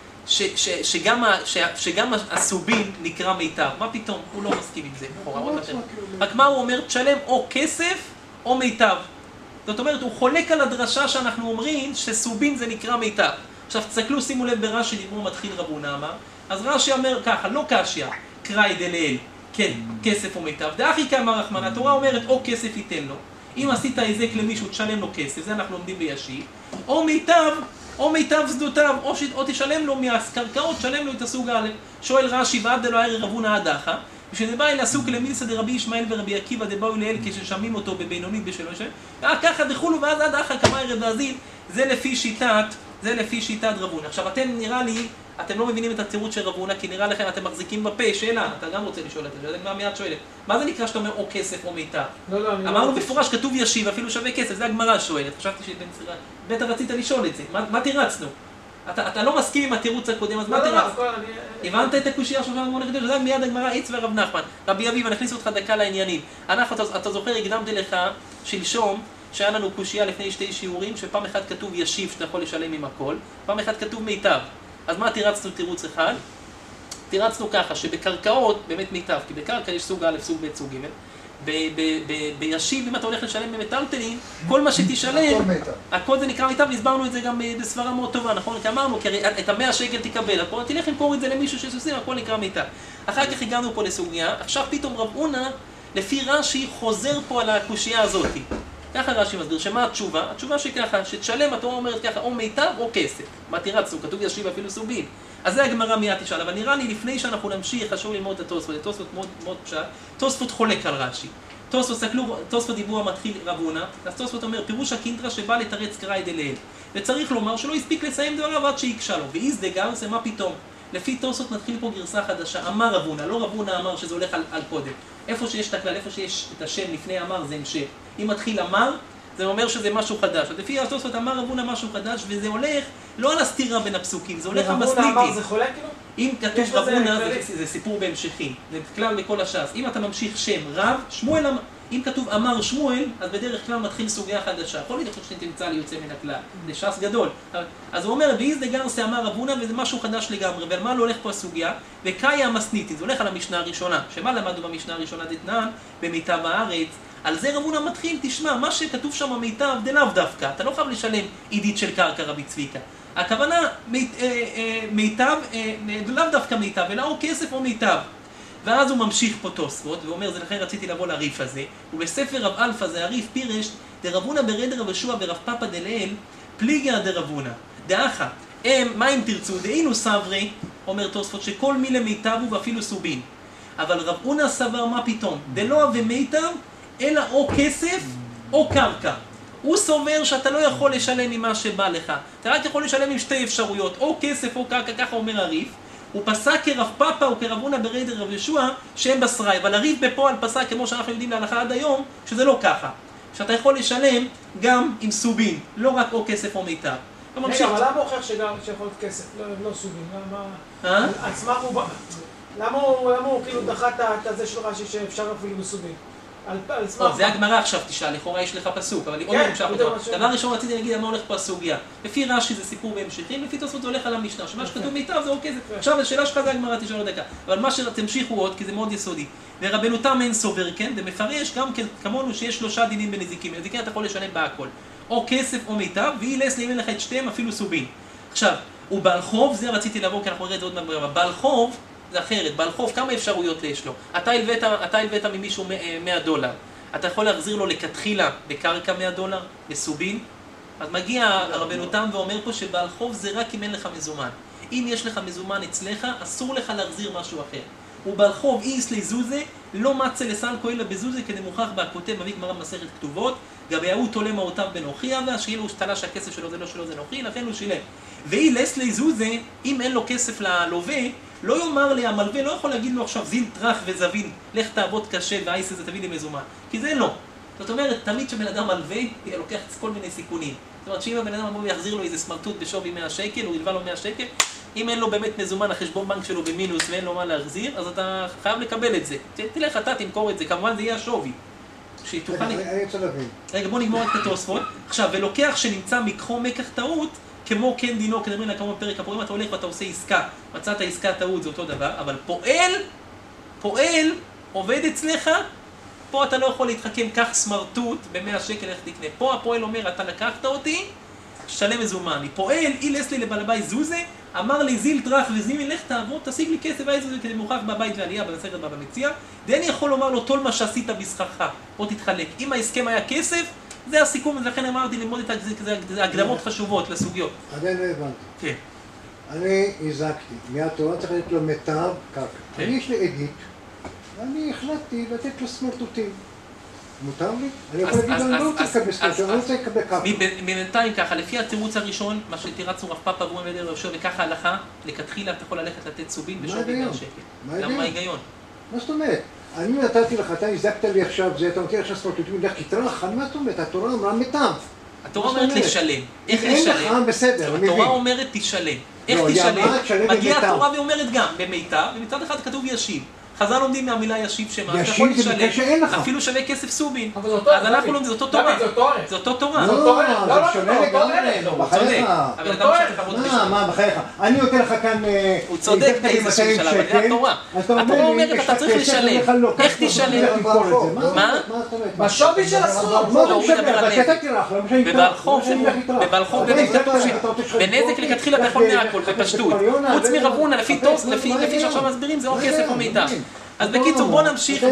שגם הסובין נקרא מיטב. מה פתאום? הוא לא מסכים עם זה. רק מה הוא אומר? תשלם או כסף או מיטב. זאת אומרת, הוא חולק על הדרשה שאנחנו אומרים שסובין זה נקרא מיטב. עכשיו תסתכלו, שימו לב ברש"י, דיבור מתחיל רב הונא אמר. אז רש"י אומר ככה, לא קשיא, קראי דלעיל, כן, כסף או מיטב. דאחי כאמר רחמנא, התורה אומרת או כסף ייתן לו. אם עשית היזק למישהו, תשלם לו כסף, זה אנחנו לומדים בישיב. או מיטב שדותיו, או תשלם לו מהקרקעות, תשלם לו את הסוג א'. שואל רש"י, ועד דלא ערא רב הונא עדך, כשדבא אל עסוק למילסא דרבי ישמעאל ורבי עקיבא דבאו לאל כששמים אותו בבינונית בשלוש, ככה דחולו ואז עד אחא כמאי רב אזיל, זה לפי שיטת רב הונא. עכשיו אתם נראה לי, אתם לא מבינים את התירוץ של רב הונא, כי נראה לכם אתם מחזיקים בפה, שאלה, אתה גם רוצה לשאול את זה, מה מיד שואלת? מה זה נקרא שאתה אומר או כסף או מיטב? אמרנו בפורש כתוב ישיב, אפילו שווה כסף, זה הגמרא שואלת, חשבתי שבטח רצית לשאול את זה, מה תירצנו? אתה לא מסכים עם התירוץ הקודם, אז מה תירץ? הבנת את הקושייה שלנו מול הקדוש, זה מיד הגמרא עץ ורב נחמן. רבי אביב, אני אכניס אותך דקה לעניינים. אתה זוכר, הקדמתי לך שלשום, שהיה לנו קושייה לפני שתי שיעורים, שפעם אחד כתוב ישיב שאתה יכול לשלם עם הכל, פעם אחד כתוב מיטב. אז מה תירצנו תירוץ אחד? תירצנו ככה, שבקרקעות באמת מיטב, כי בקרקע יש סוג א', סוג ב', סוג ג'. בישיב, אם אתה הולך לשלם במטלטלין, כל מה שתשלם, הכל זה נקרא מיטב, והסברנו את זה גם בסברה מאוד טובה, נכון? כי אמרנו, כי את 100 שקל תקבל, תלך למכור את זה למישהו שסוסים, הכל נקרא מיטב. אחר כך הגענו פה לסוגיה, עכשיו פתאום רב הונא, לפי רש"י, חוזר פה על הקושייה הזאת. ככה רש"י מסביר, שמה התשובה? התשובה שככה, שתשלם, התורה אומרת ככה, או מיטב או כסף. מה תירצנו? כתוב ישיב אפילו סובין. אז זה הגמרא מיד תשאל, אבל נראה לי לפני שאנחנו נמשיך, חשוב ללמוד את התוספות, התוספות מאוד פשט, תוספות חולק על רש"י. תוספות דיבור המתחיל רב הונא, אז תוספות אומר, פירוש הקינטרא שבא לתרץ קראי דלעיל. וצריך לומר שלא הספיק לסיים דבריו עד שיקשה לו, ואיז דגר זה מה פתאום. לפי תוספות מתחיל פה גרסה חדשה, אמר רב הונא, לא רב הונא אמר שזה הולך על קודם. איפה שיש את הכלל, איפה שיש את השם לפני אמר זה המשך. אם מתחיל אמר, זה אומר שזה משהו חדש. אז לפי התוספות אמר רב הונא משהו חדש, וזה הולך לא על הסתירה בין הפסוקים, זה הולך המסניטים. רב הונא אמר זה חולק כאילו? אם כתוב רב הונא, זה סיפור בהמשכים, זה כלל בכל הש"ס. אם אתה ממשיך שם רב, שמואל, אם כתוב אמר שמואל, אז בדרך כלל מתחיל סוגיה חדשה. יכול להיות שתמצא לי יוצא מן הכלל, זה ש"ס גדול. אז הוא אומר, ואיז דגרסה אמר רב הונא, וזה משהו חדש לגמרי, ועל מה לא הולך פה הסוגיה? וקאיה המסניטית, זה הולך על המשנה הראשונה. שמה למדנו במשנה הראשונה דתנן, במיטב הארץ? על זה רב הונא מתחיל, תשמע, מה שכתוב שם מיטב, דלאו דווקא, אתה לא חייב לשלם עידית של קרקע רבי צביקה. הכוונה, מיטב, לאו דווקא מיטב, אלא או כסף או מיטב. ואז הוא ממשיך פה תוספות, ואומר, זה לכן רציתי לבוא לריף הזה, ובספר רב אלפא זה הריף פירש, דרב הונא ברד רב ישוע ברב פפא דלעיל, פליגיה דרב הונא. דאחא, מה אם תרצו, דאינו סברי, אומר תוספות, שכל מילה מיטב הוא ואפילו סובין. אבל רב הונא סבר מה פתאום, דלא הווה מיטב, אלא או כסף או קרקע. הוא סובר שאתה לא יכול לשלם ממה שבא לך. אתה רק יכול לשלם עם שתי אפשרויות, או כסף או קרקע, ככה אומר הריף. הוא פסק כרב פפא או כרב הונא ברד רב ישוע שהם בסראי, אבל הריף בפועל פסק כמו שאנחנו יודעים להלכה עד היום, שזה לא ככה. שאתה יכול לשלם גם עם סובין, לא רק או כסף או מיטב. רגע, אבל למה הוכח שיכול להיות כסף, לא סובין? למה הוא כאילו דחה את זה של רש"י שאפשר אפילו בסובין? זה הגמרא עכשיו תשאל, לכאורה יש לך פסוק, אבל עוד נמשך אותו. דבר ראשון רציתי להגיד על מה הולך פה הסוגיה. לפי רש"י זה סיפור בהמשכים, לפי תוספות זה הולך על המשנה, שמה שכתוב מיטב זה אוקיי. עכשיו השאלה שלך זה הגמרא תשאל עוד דקה, אבל מה שתמשיכו עוד, כי זה מאוד יסודי. ורבנו תם אין סובר, כן? ומפרש גם כמונו שיש 3 דינים בנזיקים. בנזיקים אתה יכול לשלם בהכל. או כסף או מיטב, ואילס לימין לך את שתיהם אפילו סובין. עכשיו, הוא בעל חוב, זה רציתי לבוא, כי אנחנו נראה את זה עוד מעט, בעל חוב זה אחרת, בעל חוב כמה אפשרויות יש לו? אתה הלווית ממישהו $100, אתה יכול להחזיר לו לכתחילה בקרקע $100, בסובין, אז מגיע הרבנו תם ואומר פה שבעל חוב זה רק אם אין לך מזומן. אם יש לך מזומן אצלך, אסור לך להחזיר משהו אחר. ובעל חוב איס לזוזה, לא מצא לסל כהלה בזוזה, כדי מוכח בכותב, מביא גמרא במסכת כתובות, גבי ההוא תולה מעותיו בנוחי, והשאילו הוא תלה שהכסף שלו זה לא שלו זה נוחי, לכן הוא שילם. ואי לס לזוזה, אם אין לו כסף ללווה, לא יאמר לי המלווה, לא יכול להגיד לו עכשיו זין טרח וזבין, לך תעבוד קשה והאיס הזה תביא לי מזומן. כי זה לא. זאת אומרת, תמיד שבן אדם מלווה, הוא לוקח כל מיני סיכונים. זאת אומרת, שאם הבן אדם אמור יחזיר לו איזה סמרטוט בשווי 100 שקל, הוא ילווה לו 100 שקל, אם אין לו באמת מזומן, החשבון בנק שלו במינוס ואין לו מה להחזיר, אז אתה חייב לקבל את זה. תלך אתה, תמכור את זה, כמובן זה יהיה השווי. אני רוצה להבין. רגע, בוא נגמור רק את התוספות. עכשיו, ולוקח שנמצא מקחו מקח טעות, כמו כן דינו, כדברים לה כמו פרק הפורים, אתה הולך ואתה עושה עסקה, מצאת עסקה טעות, זה אותו דבר, אבל פועל, עובד אצלך, פה אתה לא יכול להתחכם, קח סמרטוט ב100 שקל, איך תקנה. פה הפועל אומר, אתה לקחת אותי, שלם מזומן. אני פועל, אילס לי לבעל הבית זוזה, אמר לי זיל טרח וזימי, לך תעבוד, תשיג לי כסף, ואיזה זה כדי מוכח בבית ועלייה, במסכת בבא מציעא. דני יכול לומר לו, תול מה שעשית בשכרך, בוא תתחלק. אם ההסכם היה כסף, זה הסיכום, ולכן אמרתי ללמוד את ההקדמות חשובות לסוגיות. עדיין לא הבנתי. כן. אני הזקתי, מהתורה צריך לתת לו מיטב קרקע. אני יש לי עדית, ואני החלטתי לתת לו סמרטוטים. מותר לי? אני יכול להגיד, אני לא רוצה לקבל סמרטוטים, אני רוצה לקבל קרקע. בינתיים ככה, לפי התירוץ הראשון, מה שתירצנו רב פאפא והוא עמד ראשו, וככה הלכה, לכתחילה אתה יכול ללכת לתת סובין בשווי 100 שקל. גם מה ההיגיון? מה זאת אומרת? אני נתתי לך, אתה הזקת לי עכשיו זה, אתה נותן עכשיו סמרטוטים, לך תטרח, מה זאת אומרת? התורה אמרה מיטב. התורה אומרת לשלם. איך אין לך, לשלם? בסדר, אני מבין. התורה אומרת תשלם. איך תשלם? מגיעה התורה ואומרת גם במיטב, ומצד אחד כתוב ישיב. חז"ל לומדים מהמילה ישיב שמה, אתה יכול לשלם, אפילו שווה כסף סובין. אז אנחנו לומדים, זה אותו תורה. זה אותו תורה. לא, זה שונה לגמרי, בחייך. מה, בחייך? אני נותן לך כאן... הוא צודק באיזשהו שלב, אבל זה התורה. התורה אומרת, אתה צריך לשלם. איך תשלם? מה? בשווי של הסכום. בבעל חוב, בנזק לכתחילה אתה יכול מהכל, בפשטות. חוץ מרבונה, לפי שעכשיו מסבירים, זה או כסף או מיטב. אז בקיצור, בוא נמשיך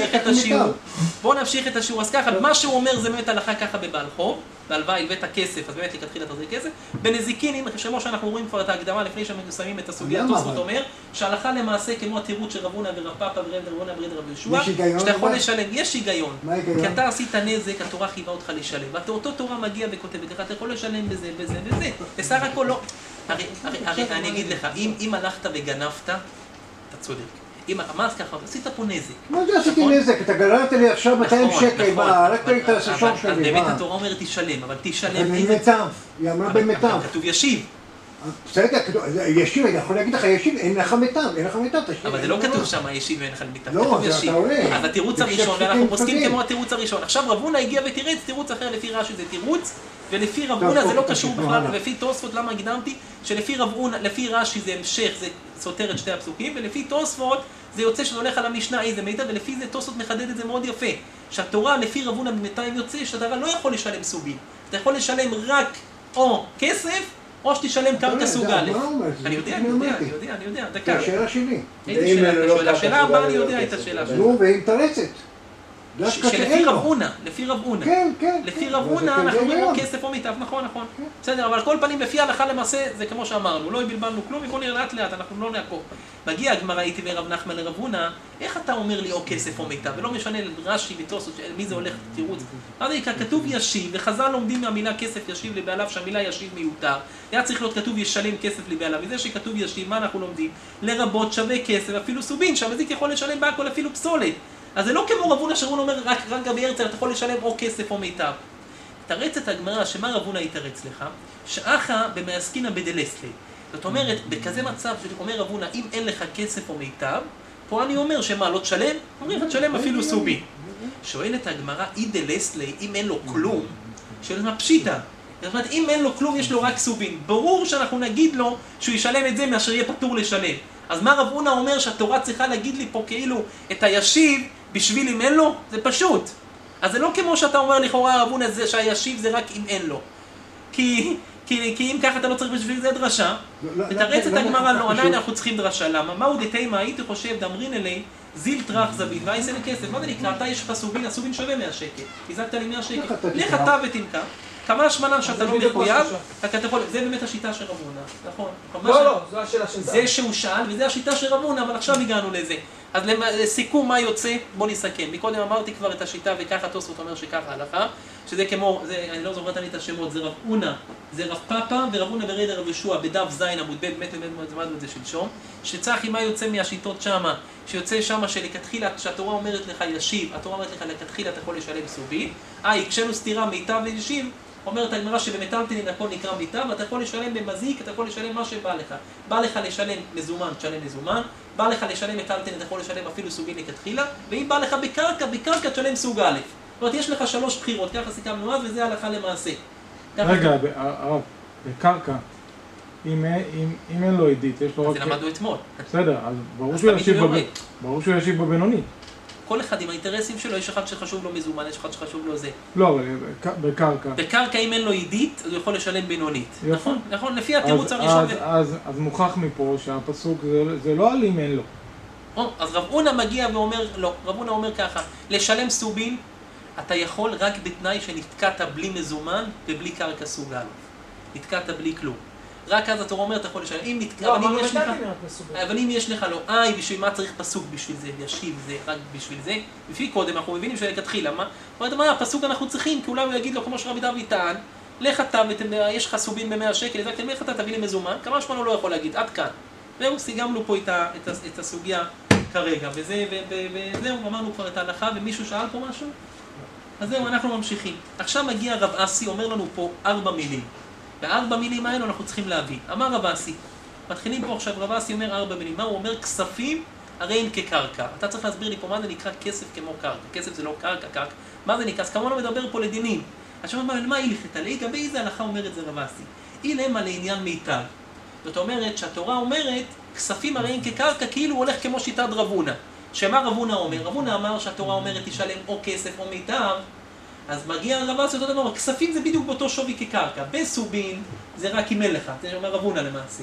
את השיעור. אז ככה, מה שהוא אומר זה באמת הלכה ככה בבעל חוב, בהלוואה הלווית כסף, אז באמת לכתחילה תחזיר כסף. בנזיקין, כמו שאנחנו רואים כבר את ההקדמה לפני שמסיימים את הסוגיה, תוספות אומר, שהלכה למעשה כמו התירוץ של רב הונא ורב פאפא ורב דרבונה ברב יהושע, שאתה יכול לשלם, יש היגיון. כי אתה עשית נזק, התורה חייבה אותך לשלם. ואותו תורה מגיע וכותבת לך, אתה יכול לשלם בזה, בזה, בזה. בסך הכל לא. הרי אני אגיד לך, אם הלכת וגנבת, אתה צודק. אם אמרת ככה, עשית פה נזק. מה זה עשיתי נזק? אתה גררת לי עכשיו 200 שקל, מה? רק תראי את הששון שלי, אז באמת התורה אומרת תשלם, אבל תשלם איזה... במיטב, היא אמרה במיטב. כתוב ישיב. בסדר, ישיב, אני יכול להגיד לך ישיב, אין לך מיטב, תשאיר. אבל זה לא כתוב שם ישיב ואין לך מיטב, לא, כתוב זה ישיב. אתה עולה. אז התירוץ הראשון, ואנחנו פוסקים כמו התירוץ הראשון. עכשיו רב הונא הגיע ותירץ תירוץ אחר לפי רש"י זה תירוץ, ולפי רב הונא זה לא קשור בכלל, ולפי תוספות, למה הקדמתי? שלפי רב הונא, לפי רש"י זה המשך, זה סותר את שתי הפסוקים, ולפי תוספות זה יוצא שזה הולך על המשנה איזה מיטב, ולפי זה תוספות מחדד את זה מאוד יפה. שהתורה לפי רב הונא בינתיים יוצא שאתה לא יכול לשלם סובין. אתה יכול לשלם רק או כסף, או שתשלם קרקע סוג א'. אני יודע, דקה. זה השאלה שלי. השאלה הבאה אני יודע את השאלה שלי. נו, והיא מתרצת. שלפי רב הונא, כן, כן. לפי רב הונא אנחנו אומרים או כסף או מיטב, נכון. בסדר, אבל על כל פנים לפי ההלכה למעשה זה כמו שאמרנו, לא הבלבלנו כלום, בוא נראה לאט לאט, אנחנו לא נעקוב. מגיע הגמרא איתי ורב נחמן לרב הונא, איך אתה אומר לי או כסף או מיטב, ולא משנה רש"י ותוספות, מי זה הולך תירוץ. אז כתוב ישיב, וחז"ל לומדים מהמילה כסף ישיב לבעליו, שהמילה ישיב מיותר. היה צריך להיות כתוב ישלם כסף לבעליו, וזה שכתוב ישיב, מה אנחנו לומדים? לרבות שווה כסף, אפילו סובין, שהמזיק יכול לשלם בהכל אפילו פסולת. אז זה לא כמו רב הונא שרון אומר רק גבי הרצל, אתה יכול לשלם או כסף או מיטב. תרץ את הגמרא, שמה רב הונא יתרץ לך? שאחה במעסקינא בדלסלי. זאת אומרת, בכזה מצב שאומר רב הונא, אם אין לך כסף או מיטב, פה אני אומר שמה, לא תשלם? אומרים לך תשלם אפילו סובי. שואלת הגמרא, אי דלסלי, אם אין לו כלום, שואלת מה פשיטה? זאת אומרת, אם אין לו כלום, יש לו רק סובין. ברור שאנחנו נגיד לו שהוא ישלם את זה מאשר יהיה פטור לשלם. אז מה רב הונא אומר שהתורה צריכה להגיד לי פה כאילו את הישיב בשביל אם אין לו? זה פשוט. אז זה לא כמו שאתה אומר לכאורה רב הונא שהישיב זה רק אם אין לו. כי כי אם ככה אתה לא צריך בשביל זה דרשה. ותרץ את הגמרא, לא, עדיין אנחנו צריכים דרשה. למה? מהו דתימה, הייתי חושב, דאמרין אלי, זיל טרח זווית, ואייסן כסף. מה זה נקרא? אתה יש לך סובין, הסובין שווה 100 שקל. הזקת לי 100 שקל. לך אתה ותמכר. כמה שמנן שאתה לא מחויב, זה באמת השיטה של רב הונא, נכון? לא, זו השאלה של זה שהוא שאל, וזה השיטה של רב הונא, אבל עכשיו הגענו לזה. אז לסיכום מה יוצא, בוא נסכם. מקודם אמרתי כבר את השיטה, וככה תוספות אומר שככה הלכה, שזה כמו, אני לא זוכרת לי את השמות, זה רב הונא, זה רב פאפא, ורב הונא ברד רב ישוע, בדף זין עמוד ב', באמת למדנו את זה שלשום, שצריך מה יוצא מהשיטות שמה, שיוצא שמה שלכתחילה, שהתורה אומרת לך ישיב, התורה אומרת לך לכתחילה אתה יכול לשלם סובי, הקשנו סתירה מיטב וישיב, אומרת הגמרא שבמטלטלין הכל נקרא מיטב, אתה יכול לשלם במזיק, אתה יכול לשלם מה שבא לך. בא לך לשלם מזומן, תשלם מזומן, בא לך לשלם מטלטלין, אתה יכול לשלם אפילו סוגי לכתחילה, ואם בא לך בקרקע תשלם סוג א'. זאת אומרת, יש לך 3 בחירות, ככה סיכמנו אז, וזה הלכה למעשה. רגע, הרב, בקרקע, אם אין לו עדית, יש לו רק... זה למדנו אתמול. בסדר, אז ברור שהוא ישיב בבינוני. כל אחד עם האינטרסים שלו, יש אחד שחשוב לו מזומן, יש אחד שחשוב לו זה. לא, אבל בקרקע. בקרקע אם אין לו עידית, אז הוא יכול לשלם בינונית. נכון, נכון, לפי התירוץ הראשון. אז מוכח מפה שהפסוק זה לא על אם אין לו. אז רב הונא מגיע ואומר, לא, רב הונא אומר ככה, לשלם סובין, אתה יכול רק בתנאי שנתקעת בלי מזומן ובלי קרקע סוג א'. נתקעת בלי כלום. רק אז התורה אומרת, אתה יכול לשלם. אם נתקע, אבל אם יש לך לא, בשביל מה צריך פסוק בשביל זה, ישיב זה, רק בשביל זה. לפי קודם, אנחנו מבינים שלכתחילה, מה הפסוק אנחנו צריכים, כי אולי הוא יגיד לו, כמו שרבי דוד טען, לך אתה, יש לך סובין ב100 שקל, לך אתה תביא לי מזומן, כמה שמנו לא יכול להגיד, עד כאן. והוא סיגמנו פה את הסוגיה כרגע, וזהו, אמרנו כבר את ההלכה, ומישהו שאל פה משהו? אז זהו, אנחנו ממשיכים. עכשיו מגיע רב אסי, אומר לנו פה 4 מילים. ו4 מילים האלו אנחנו צריכים להבין. אמר רב אסי, מתחילים פה עכשיו, רב אסי אומר 4 מילים. מה הוא אומר? כספים הרי הם כקרקע. אתה צריך להסביר לי פה מה זה נקרא כסף כמו קרקע. כסף זה לא קרקע. מה זה נקרא? אז כמובן הוא מדבר פה לדינים. עכשיו מה היא לכת עלי? לגבי איזה הלכה אומר את זה רב אסי? היא למה לעניין מיטל. זאת אומרת שהתורה אומרת, כספים הרי הם כקרקע, כאילו הוא הולך כמו שיטת רב הונא. שמה רב הונא אומר? רב הונא אמר שהתורה אומרת תשלם או כסף או מיטב, אז מגיע רב אסי אותו דבר, כספים זה בדיוק באותו שווי כקרקע, בסובין זה רק אם אין לך, זה אומר רב הונא למעשה.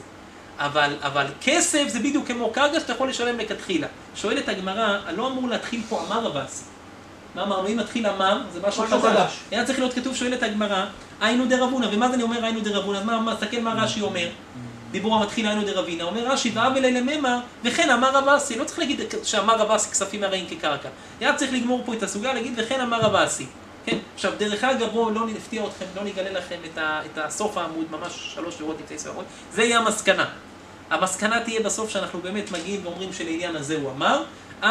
אבל כסף זה בדיוק כמו קרקע שאתה יכול לשלם לכתחילה. שואלת הגמרא, לא אמור להתחיל פה אמר רב אסי. מה אמרנו? אם מתחיל אמר, זה משהו חדש. היה צריך להיות כתוב, שואלת הגמרא, היינו דרב הונא, ומה זה אני אומר היינו דרב הונא? אז מה, תסתכל מה רש"י אומר. דיבור המתחיל היינו דרבינה, אומר רש"י, ואב אלי לממה, וכן אמר רב אסי. לא צריך להגיד שאמר רב אסי כספים הרעים כקרקע. היה צריך לגמור פה את הסוגיה, להגיד וכן אמר רב אסי. כן? עכשיו, דרך אגב, בואו לא נפתיע אתכם, לא נגלה לכם את הסוף העמוד, ממש 3 שורות נמצאי סוף העמוד. זה יהיה המסקנה. המסקנה תהיה בסוף שאנחנו באמת מגיעים ואומרים שלעניין הזה הוא אמר,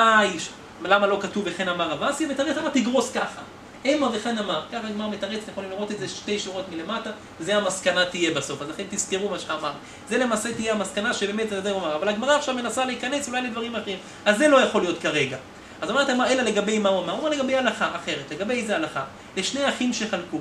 למה לא כתוב וכן אמר רב אסי, ותראה למה תגרוס ככה. אמה וכן אמר, ככה הגמרא מתרץ, אתם יכולים לראות את זה 2 שורות מלמטה, זה המסקנה תהיה בסוף, אז לכן תזכרו מה שאמר. זה למעשה תהיה המסקנה שבאמת זה הוא אמר, אבל הגמרא עכשיו מנסה להיכנס אולי לדברים אחרים, אז זה לא יכול להיות כרגע. אז אומרת הגמרא, אלא לגבי מה הוא אמר? הוא אומר לגבי הלכה אחרת, לגבי איזה הלכה? לשני אחים שחלקו.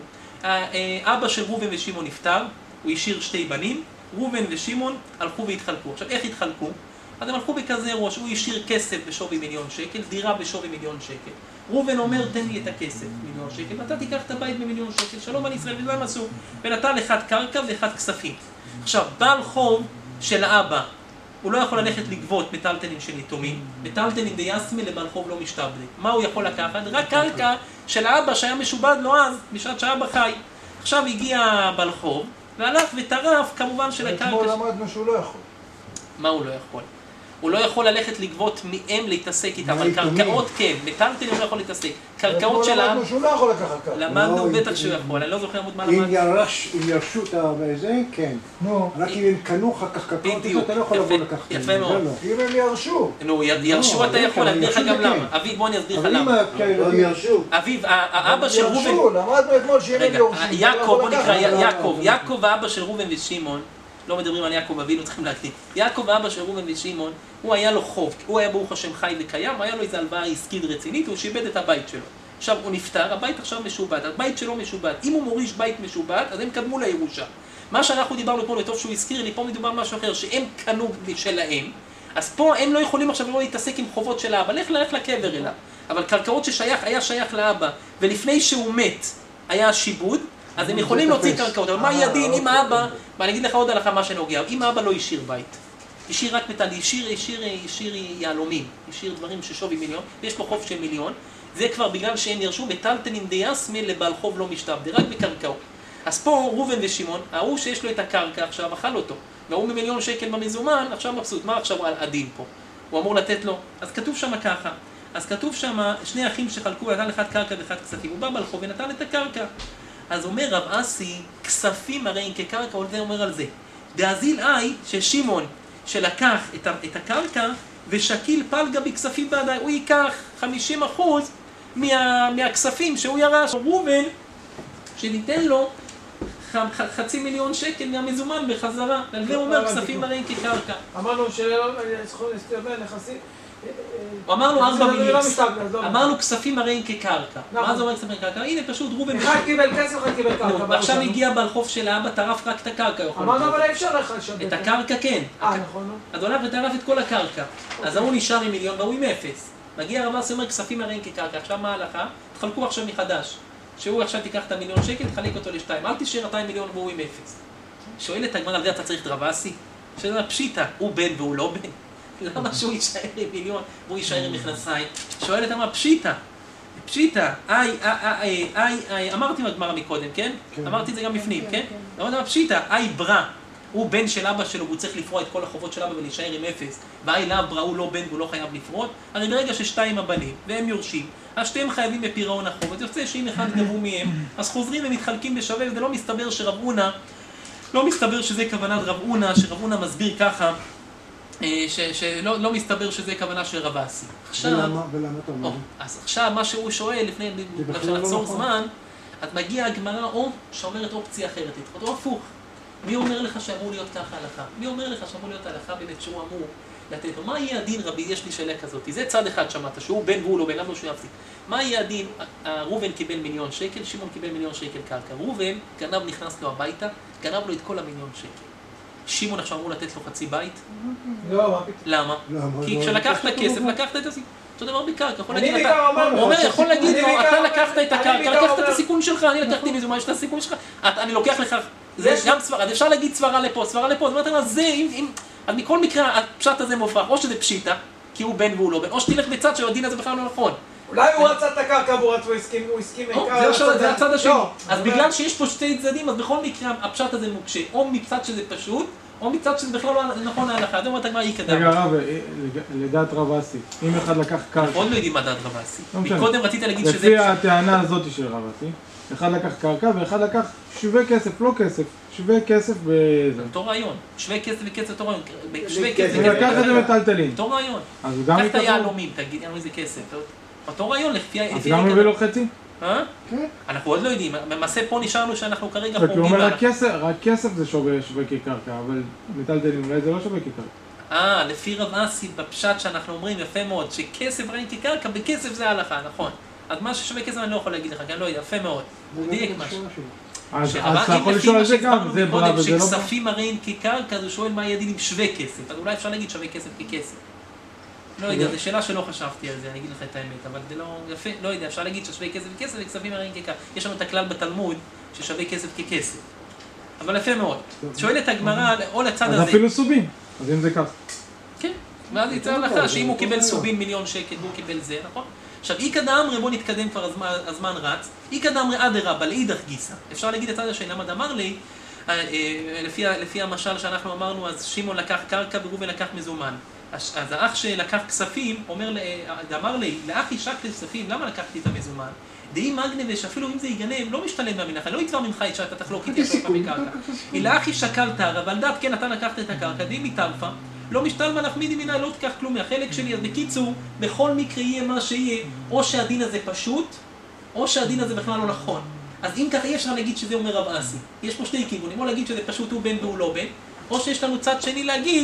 אבא של ראובן ושמעון נפטר, הוא השאיר 2 בנים, ראובן ושמעון הלכו והתחלקו. עכשיו איך התחלקו? אז הם הלכו בכזה ראש, הוא השאיר כסף בשווי 1,000,000 שקל, דירה בשווי 1,000,000 שקל. ראובן אומר, תן לי את הכסף, 1,000,000 שקל, ואתה תיקח את הבית ב1,000,000 שקל, שלום על ישראל, וזה הם עשו. ונתן אחד קרקע ואחד כספים. עכשיו, בעל חוב של האבא, הוא לא יכול ללכת לגבות מטלטלין של יתומים, מטלטלין דייסמי לבעל חוב לא משתבלי. מה הוא יכול לקחת? רק קרקע של האבא שהיה משובד לו אז, בשעת שהאבא חי. עכשיו הגיע בעל חוב, והלך וטרף כמובן של הקרקע. אתמול למדנו שהוא לא יכול. מה הוא לא יכול? הוא לא יכול ללכת לגבות מהם להתעסק איתם, אבל קרקעות כן, מטלטלין לא יכול להתעסק. קרקעות של העם... למדנו שהוא לא יכול לקחת קרקע. למדנו בטח שהוא יכול, אני לא זוכר עוד מה אם למד. ירשו את זה, כן. רק אם הם קנו אחר כך קרקעות, אתה לא יכול לבוא לקחת. יפה מאוד. אם הם ירשו. נו, ירשו אתה יכול, אני אסביר לך גם למה. אביב, בוא אני אסביר לך למה. לא ירשו. אביב, האבא של ראובן... ירשו, למדנו אתמול שאם הם רגע, יורשים. יעקב, בוא נקרא יעקב האבא של ראובן ושמעון, לא מדברים על יעקב אבינו, צריכים להקדים. יעקב האבא של ראובן ושמעון, הוא היה לו חוב, הוא היה ברוך השם חי וקיים, היה לו איזו הלוואה עסקית רצינית, הוא שיבד את הבית שלו. עכשיו הוא נפטר, הבית עכשיו משובד, הבית שלו משובד. אם הוא מוריש בית משובד, אז הם קדמו לירושה. מה שאנחנו דיברנו פה, לטוב שהוא הזכיר לי, פה מדובר משהו אחר, שהם קנו שלהם, אז פה הם לא יכולים עכשיו לא להתעסק עם חובות של האבא, לך לקבר אליו. אבל קרקעות ששייך, היה שייך לאבא, ולפני שהוא מת, היה שיבוד, אז הם יכולים להוציא קרקעות, אבל מה יהיה הדין אם האבא, ואני אגיד לך עוד הלכה מה שנוגע, אם האבא לא השאיר בית, השאיר רק מטל, השאיר יהלומים, השאיר דברים ששווי מיליון, ויש לו חוב של מיליון, זה כבר בגלל שהם ירשו מטלטלין דיאסמין לבעל חוב לא משתעבד, רק בקרקעות. אז פה ראובן ושמעון, ההוא שיש לו את הקרקע עכשיו אכל אותו, והוא ממיליון שקל במזומן, עכשיו מבסוט, מה עכשיו הדין פה? הוא אמור לתת לו, אז כתוב שם ככה, אז כתוב שם שני אחים שחלקו, נתן אחד קרקע ואחד כספים, הוא בא בעל חוב ונתן את הקרקע. אז אומר רב אסי, כספים הרי הם כקרקע, הוא אומר על זה. דאזיל אי ששמעון שלקח את הקרקע ושקיל פלגה בכספים בעדי, הוא ייקח 50% מהכספים שהוא ירש. ראובן שניתן לו 500,000 שקל מהמזומן בחזרה, והוא אומר כספים הרי הם כקרקע. אמרנו שזכות להסתובב נכסים. הוא אמר לו 4 מיליון, אמר לו כספים הרי הם כקרקע. מה זה אומר כספים כקרקע? הנה פשוט ראובן... אחד קיבל כסף, אחד קיבל קרקע. ועכשיו הגיע בעל חוב של האבא, טרף רק את הקרקע. אמרנו אבל אי אפשר לך לשבת. את הקרקע כן. נכון. אז הוא הלך וטרף את כל הקרקע. אז הוא נשאר עם מיליון והוא עם 0. מגיע רב אסי אומר כספים הרי הם כקרקע. עכשיו מה ההלכה? תחלקו עכשיו מחדש. שהוא עכשיו תיקח את ה1,000,000 שקל, תחלק אותו ל2. אל תשאיר 200 מיליון והוא עם 0. שואלת הגמרא, על זה אתה צריך את רב אסי? שזה פשיטה, הוא בן והוא לא בן. למה שהוא יישאר עם מיליון והוא יישאר עם מכנסיים? שואלת אמרה, פשיטה, אמרתי בגמרא מקודם, כן? אמרתי את זה גם בפנים, כן? אמרתי, פשיטה, ברא, הוא בן של אבא שלו, והוא צריך לפרוע את כל החובות של אבא ולהישאר עם 0, לאו ברא, הוא לא בן והוא לא חייב לפרוע, הרי ברגע ששתיים הבנים, והם יורשים, אז שתיהם חייבים בפירעון החוב, אז יוצא שאם אחד גבו מהם, אז חוזרים ומתחלקים בשווה, וזה לא מסתבר שרב הונא, לא מסתבר שזה כוונת רב הונא, שרב הונא מסביר ככה, שלא מסתבר שזה כוונה של רב אסי. ולמה אתה אומר? אז עכשיו מה שהוא שואל, לפני לחזור זמן, אז מגיעה הגמרא או שאומרת אופציה אחרת, או הפוך. מי אומר לך שאמור להיות ככה הלכה? מי אומר לך שאמור להיות הלכה באמת שהוא אמור לתת לו? מה יהיה הדין רבי? יש לי שאלה כזאת. זה צד אחד שמעת, שהוא בן והוא לא בן, למה שהוא יפסיק? מה יהיה הדין? ראובן קיבל 1,000,000 שקל, שמעון קיבל 1,000,000 שקל קרקע. ראובן, גנב נכנס לו הביתה, גנב לו את כל 1,000,000 שקל. שמעון עכשיו אמור לתת לו חצי בית? לא, מה פתאום? למה? כי כשלקחת כסף, לקחת את הסיכון. אותו דבר בקרקע, יכול להגיד, הוא אומר, יכול להגיד לו, אתה לקחת את הקרקע, לקחת את הסיכון שלך, אני לקחתי מזה, מה יש את הסיכון שלך? אני לוקח לך, זה גם סברה, אז אפשר להגיד סברה לפה, סברה לפה, זאת אומרת, אז מכל מקרה, הפשט הזה מופרך, או שזה פשיטה, כי הוא בן והוא לא בן, או שתלך בצד שהדין הזה בכלל לא נכון. אולי הוא רצה את הקרקע והוא הסכים זה הצד השני. אז בגלל שיש פה שתי צדדים, אז בכל מקרה הפשט הזה מוקשה, או מצד שזה פשוט, או מצד שזה בכלל לא נכון ההלכה. זה אומרת הגמרא היא קדם. רגע רב, לדעת רב אסי, אם אחד לקח קרקע... עוד לא יודעים מה דעת רב אסי. מקודם רצית להגיד שזה... לפי הטענה הזאת של רב אסי, אחד לקח קרקע ואחד לקח שווה כסף, לא כסף, שווה כסף בזה. אותו רעיון. שווה כסף וכסף, אותו רעיון. שווה כסף וכסף. ולקח את זה מטלטלין. אותו רעיון. אז הוא גם קח את היהלומים, תגיד, אין לו איזה כסף. אותו רעיון לפי... אז גם מביא לו חצי? אנחנו עוד לא יודעים, במעשה פה נשארנו שאנחנו כרגע חורגים. הוא אומר רק כסף זה שווה כקרקע, אבל מטלטלין אולי זה לא שווה כקרקע. לפי רב אסי בפשט שאנחנו אומרים יפה מאוד, שכסף ראין כקרקע, בכסף זה ההלכה, נכון. אז מה ששווה כסף אני לא יכול להגיד לך, כי אני לא יודע, יפה מאוד. הוא דייק משהו. אז אתה יכול לשאול על זה גם, זה ברע וזה לא ברע. שכספים הראין כקרקע, אז הוא שואל מה יהיה דין עם שווה כסף, אז אולי אפשר להגיד שווה כסף ככסף. לא יודע, זו שאלה שלא חשבתי על זה, אני אגיד לך את האמת, אבל זה לא יפה, לא יודע, אפשר להגיד ששווה כסף ככסף וכספים הראין כקרקע. יש לנו את הכלל בתלמוד ששווה כסף ככסף. אבל יפה מאוד. שואלת הגמרא, או לצד הזה. אז אפילו סובין, אז אם זה כך. כן, ואז יצא לך שאם הוא קיבל סובין 1,000,000 שקל והוא קיבל זה, נכון? עכשיו, איקא דאמרי, בוא נתקדם כבר, הזמן רץ. איקא דאמרי אדרבא, לאידך גיסא. אפשר להגיד את הצד השני, למה דאמר לי, לפי המשל שאנחנו אמרנו, אז שמעון לקח קרקע וראובן לקח מזומן. אז האח שלקח כספים, אמר לי, לאחי שקל כספים, למה לקחתי את המזומן? דאי מגנבה, שאפילו אם זה ייגנב, לא משתלם מהמנחה, לא יתבע ממך את שאתה תחלוק איתי עכשיו בקרקע. אלא אחי שקל תרא, ועל דעת כן אתה לקחת את הקרקע, דאי מתערפה, לא משתלם להחמידי מיני, לא תיקח כלום מהחלק שלי. אז בקיצור, בכל מקרה יהיה מה שיהיה, או שהדין הזה פשוט, או שהדין הזה בכלל לא נכון. אז אם ככה אי אפשר להגיד שזה אומר רב אסי. יש פה שני כיוונים, או להגיד שזה פשוט הוא בן והוא לא בן, או שיש לנו צד שני להגיד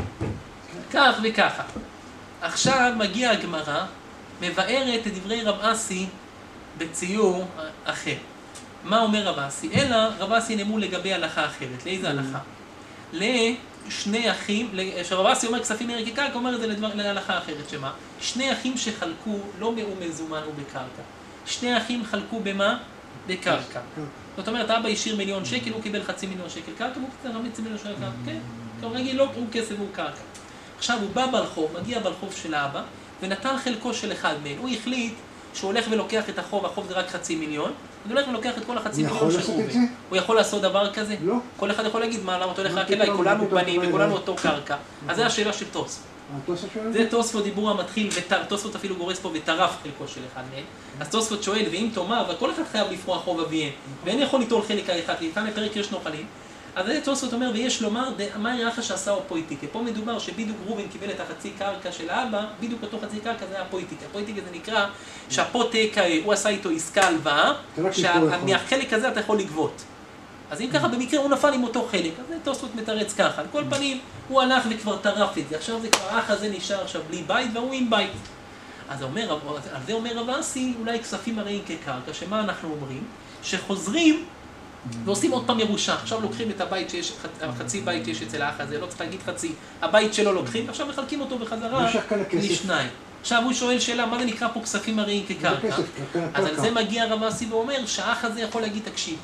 כך וככה. עכשיו מגיעה הגמרא, מבארת את דברי רב אסי בציור אחר. מה אומר רב אסי? אלא רב אסי נאמרו לגבי הלכה אחרת. לאיזה הלכה? לשני אחים, שרב אסי אומר כספים הראין כקרקע, אומר את זה להלכה אחרת. שמה? שני אחים שחלקו לא במזומן ובקרקע. שני אחים חלקו במה? בקרקע. זאת אומרת, האבא השאיר 1,000,000 שקל, הוא קיבל 500,000 שקל קרקע, והוא קיבל 500,000 שקל קרקע, כן, כרגיל לא, הוא כסף והוא קרקע. עכשיו הוא בא ברחוב, מגיע ברחוב של האבא, ונתן חלקו של אחד מהם. הוא החליט שהוא הולך ולוקח את החוב, החוב זה רק 500,000, הוא הולך ולוקח את כל ה500,000 של ראובן. הוא יכול לעשות דבר כזה? לא. כל אחד יכול להגיד, מה, למה אתה הולך רק אליי? כולנו בנים וכולנו אותו קרקע. אז זו השאלה של תוספות. זה תוספות דיבור המתחיל, תוספות אפילו גורס פה וטרף חלקו של אחד מהם. אז תוספות שואל, ואם תאמר, אבל כל אחד חייב לפרוע חוב אביהם, ואין יכול ליטול חלק האחד, כאן לפרק יש נוחלים. אז זה תוספות אומר, ויש לומר, מה יראה שעשה הפויטיקה? פה מדובר שבדיוק ראובן קיבל את החצי קרקע של האבא, בדיוק אותו חצי קרקע זה הפויטיקה. הפויטיקה זה נקרא שהפוטקה, הוא עשה איתו עסקה הלוואה, שמהחלק הזה אתה יכול לגבות. אז אם ככה, במקרה הוא נפל עם אותו חלק, אז זה תוספות מתרץ ככה. על כל פנים, הוא הלך וכבר טרף את זה. עכשיו זה כבר, האח הזה נשאר עכשיו בלי בית, והוא עם בית. אז על זה אומר רב אסי, אולי כספים הרעים כקרקע, שמה אנחנו אומרים? שחוזרים ועושים עוד פעם ירושה. עכשיו לוקחים את הבית שיש, חצי בית יש אצל האח הזה, לא צריך להגיד חצי, הבית שלו לוקחים, ועכשיו מחלקים אותו בחזרה לשניים. עכשיו הוא שואל שאלה, מה זה נקרא פה כספים הרעים כקרקע? אז על זה מגיע רב אסי ואומר שהאח הזה יכול להגיד, תקשיב.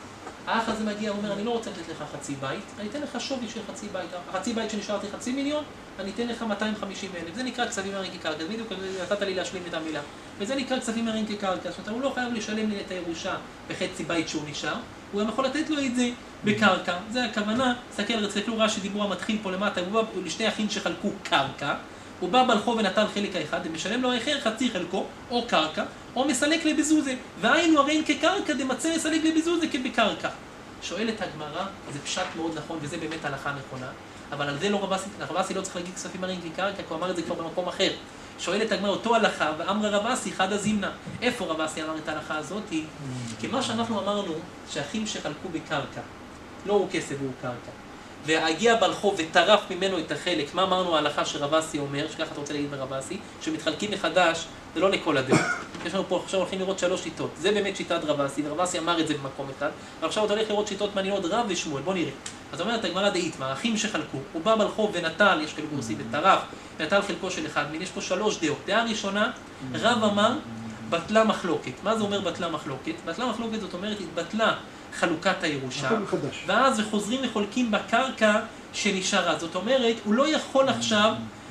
האח הזה מגיע ואומר, אני לא רוצה לתת לך חצי בית, אני אתן לך שווי של חצי בית. החצי בית שנשארתי 500,000, אני אתן לך 250,000. זה נקרא כספים הרעים כקרקע, זה בדיוק נתת לי להשלים את המילה. וזה נקרא כספים הרעים כקרקע, זאת אומרת, הוא לא חייב לשלם לי את הירושה בחצי בית שהוא נשאר, הוא גם יכול לתת לו את זה בקרקע. זה הכוונה, תסתכלו רש"י דיבור המתחיל פה למטה, הוא בא לשני אחים שחלקו קרקע, הוא בא ברחוב ונתן חלק האחד, ומשלם לו האחר חצי חלקו, או קרקע, או מסלק לבזוזה. והיינו הרי אין כקרקע, דמצא מסלק לבזוזה כבקרקע. שואלת הגמרא, זה פשט מאוד נכון, וזה באמת הלכה נכונה, אבל על זה לא רב אסי לא צריך להגיד כספים הרעים כקרקע, כי הוא אמר את זה כבר במקום אחר. שואלת הגמרא אותו הלכה, ואמרה רב אסי חדא זימנה. איפה רב אסי אמר את ההלכה הזאת? כי מה שאנחנו אמרנו, שאחים שחלקו בקרקע, לא הוא כסף והוא קרקע, והגיע ברחוב וטרף ממנו את החלק, מה אמרנו ההלכה שרב אסי אומר, שככה אתה רוצה להגיד ברב אסי, שמתחלקים מחדש, זה לא לכל הדעות. יש לנו פה, עכשיו הולכים לראות 3 שיטות. זה באמת שיטת רב אסי, ורב אסי אמר את זה במקום אחד, ועכשיו אתה הולך לראות שיטות מעניינות רב ושמואל, בוא נראה. אז אומרת הגמרא דאיתמר, האחים שחלקו, הוא בא ברחוב ונטל, יש כאלה גורסים וטרף, ונטל חלקו של אחד מין, יש פה 3 דעות. דעה ראשונה, רב אמר, בטלה מחלוקת. מה זה אומר בטלה מחלוקת? בטלה מחלוקת זאת אומרת, התבטלה חלוקת הירושה, ואז חוזרים וחולקים בקרקע שנשארה. זאת אומרת, הוא לא יכול עכשיו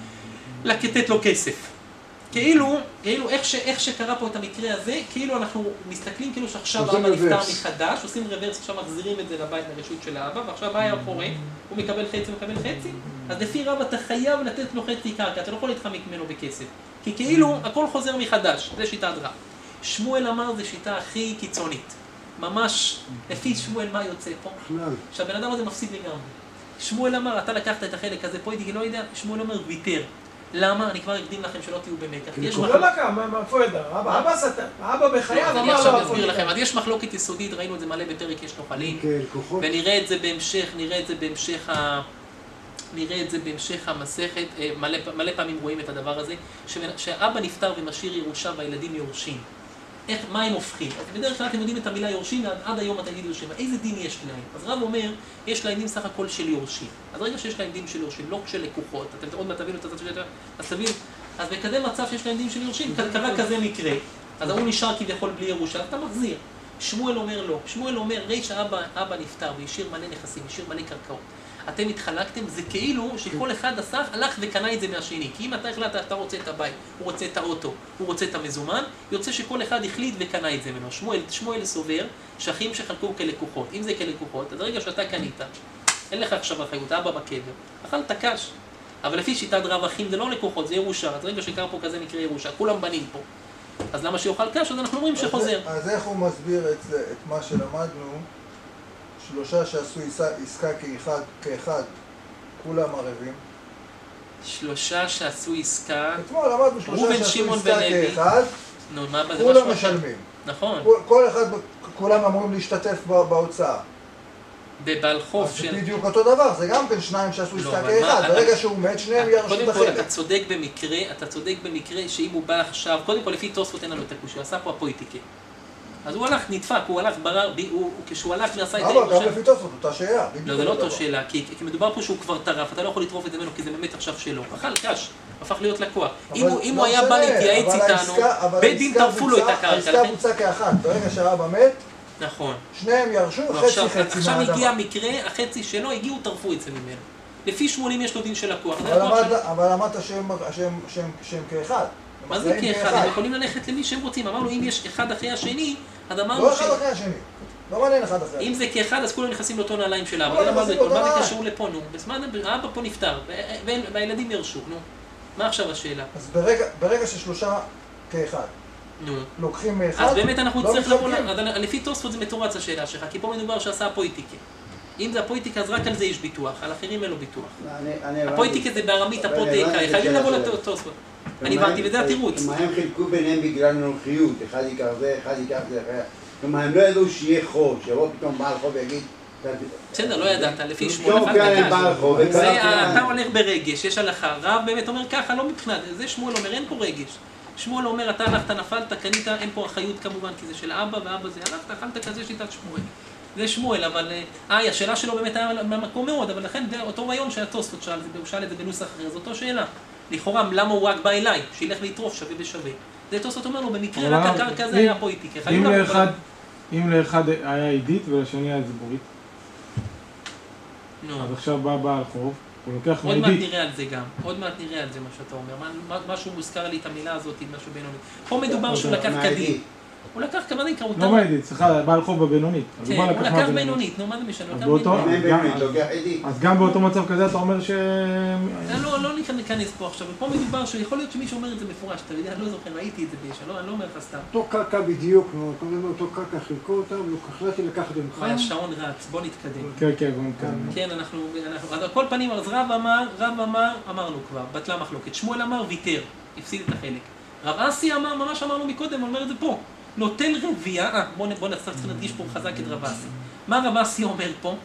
לתת לו כסף. כאילו איך שקרה פה את המקרה הזה, כאילו אנחנו מסתכלים כאילו שעכשיו אבא נפטר מחדש, עושים רוורס, עכשיו מחזירים את זה לבית לרשות של האבא, ועכשיו מה היה קורה? הוא מקבל חצי ומקבל חצי? אז לפי רב אתה חייב לתת לו חצי קרקע, אתה לא יכול להתחמק ממנו בכסף. כי כאילו הכל חוזר מחדש, זה שיטת רב. שמואל אמר זה שיטה הכי קיצונית. ממש, לפי שמואל מה יוצא פה? שהבן אדם הזה מפסיד לגמרי. שמואל אמר, אתה לקחת את החלק הזה, פה הייתי לא יודע, שמואל אומר ויתר. למה? אני כבר אקדים לכם שלא תהיו במקח. הוא לא לקח, מאיפה ידע? אבא בחייו אמר לו... אני עכשיו אסביר לכם, אז יש מחלוקת יסודית, ראינו את זה מלא בפרק יש נוחלים, ונראה את זה בהמשך המסכת, מלא פעמים רואים את הדבר הזה, שאבא נפטר ומשאיר ירושה והילדים יורשים. מה הם הופכים? אז בדרך כלל אתם יודעים את המילה יורשים, ועד היום אתה תגיד יורשים. איזה דין יש להם? אז רב אומר, יש להם דין סך הכל של יורשים. אז רגע שיש להם דין של יורשים, לא של לקוחות, אתם עוד מעט תבינו את הצד של יותר, אז תבין, אז בכזה מצב שיש להם דין של יורשים, קרה כזה מקרה, אז הוא נשאר כביכול בלי ירושה, אז אתה מחזיר. שמואל אומר לא, שמואל אומר, ראי שאבא נפטר והשאיר מלא נכסים, השאיר מלא קרקעות. אתם התחלקתם, זה כאילו שכל אחד אסף הלך וקנה את זה מהשני. כי אם אתה החלטת, אתה רוצה את הבית, הוא רוצה את האוטו, הוא רוצה את המזומן, יוצא שכל אחד החליט וקנה את זה ממנו. שמואל סובר שאחים שחלקו כלקוחות. אם זה כלקוחות, אז הרגע שאתה קנית, אין לך עכשיו אחריות, אבא בקבר, אכלת קש. אבל לפי שיטת רב אחים זה לא לקוחות, זה ירושה. אז הרגע שקרה פה כזה מקרה ירושה, כולם בנים פה. אז למה שיאכל קש? אז אנחנו אומרים שחוזר. אז איך הוא מסביר את מה שלמדנו? 3 שעשו עסקה כאחד, כולם ערבים. 3 שעשו עסקה... אתמול למדנו 3 שעשו עסקה כאחד, כולם משלמים. נכון. כל אחד, כולם אמורים להשתתף בהוצאה. בבעל חוף של... אז זה בדיוק אותו דבר, זה גם כן 2 שעשו עסקה כאחד. ברגע שהוא מת, שניהם ירשו את החלק. קודם כל, אתה צודק במקרה שאם הוא בא עכשיו, קודם כל לפי תוספות אין לנו את הקושי, הוא עשה פה הפויטיקה. אז הוא הלך, נדפק, הוא הלך ברר, כשהוא הלך ועשה את אבל גם לפי תוספות, אותה שאלה. לא, זה לא אותה שאלה, כי מדובר פה שהוא כבר טרף, אתה לא יכול לטרוף את זה ממנו, כי זה באמת עכשיו שלו. אכל קש, הפך להיות לקוח. אם הוא היה בא להתייעץ איתנו, בית דין טרפו לו את הקרקע. העסקה בוצעה כאחת, ברגע שהאבא מת, נכון. שניהם ירשו ועכשיו, חצי עכשיו מהאדמה. הגיע המקרה, החצי שלו, הגיעו, טרפו את זה ממנו. לפי 80 יש לו דין של לקוח. אבל אמרת שהם כאחד. מה זה כאחד? הם יכולים ללכת למי שהם רוצים. אמרנו, אם יש אחד אחרי השני, אז אמרנו לא אחד אחרי השני. לא מעניין אחד אחרי. אם זה כאחד, אז כולם נכנסים לאותו נעליים של אבא. כולם נכנסים לאותו מה נעליים. זה קשור לפה, נו? בזמן האבא פה נפטר, והילדים ירשו, נו. מה עכשיו השאלה? אז ברגע ששלושה כאחד, נו. לוקחים מאחד, אז באמת אנחנו לא נצטרך לבוא, מתחלקים. לפי תוספות זה מתורץ השאלה שלך, כי פה מדובר שעשה הפויטיקה. אם זה הפויטיקה, אז רק על זה יש ביטוח, על אחרים אין לו ביטוח. הפויטיקה זה בארמית הפוטיקה, חייבים לבוא לתוספות. אני הבנתי, וזה התירוץ. כלומר, הם חילקו ביניהם בגלל נוחיות, אחד ייקח זה, אחד ייקח זה, כלומר, הם לא ידעו שיהיה חוב, שיבוא פתאום בעל חוב ויגיד... בסדר, לא ידעת, לפי שמואל, פתאום כאן בעל חוב, אתה הולך ברגש, יש הלכה, רב באמת אומר ככה, לא מבחינת, זה שמואל אומר, אין פה רגש. שמואל אומר, אתה הלכת, נפלת, קנית, אין פה אחריות כמובן, כי זה של אבא, ואבא זה הלכת, אכלת כזה שיטת שמואל. זה שמואל, אבל... השאלה שלו באמת היה במקום מאוד, אבל לכן אותו רעיון שהתוספות שאל את זה בנוסח אחר, זו אותו שאלה. לכאורה, למה הוא רק בא אליי? שילך ליטרוף שווה בשווה. זה תוספות אומר לו, במקרה רק הקרקע זה היה פויטיקה. אם לאחד היה עידית ולשני היה זבורית, אז עכשיו בא בעל חוב, הוא לוקח עוד מעט מעידית. נראה על זה גם, עוד מעט נראה על זה מה שאתה אומר, משהו מוזכר לי את המילה הזאת, משהו בינוני. פה מדובר שהוא לקח קדים. הוא לקח כמה נקרא, לא מעידית, סליחה, בעל חוב בבינונית. כן, הוא לקח בינונית, נו מה זה משנה? אז גם באותו מצב כזה אתה אומר ש... לא ניכנס פה עכשיו, ופה מדובר שיכול להיות שמישהו אומר את זה מפורש, אתה יודע, אני לא זוכר, ראיתי את זה בישע, אני לא אומר לך סתם. אותו קרקע בדיוק, אותו קרקע חילקו אותה, והחלטתי לקחת את ממך. השעון רץ, בוא נתקדם. כן, בוא נתקדם. כן, אנחנו, על כל פנים, אז רב אמר, אמרנו כבר, בטלה מחלוקת. שמואל אמר, ויתר, הפסיד את החלק. רב אסי אמר, ממש אמרנו מקודם, הוא אומר את זה פה. נוטל רבייה, בוא צריך להדגיש פה חזק את רב אסי. מה רב אסי אומר פה?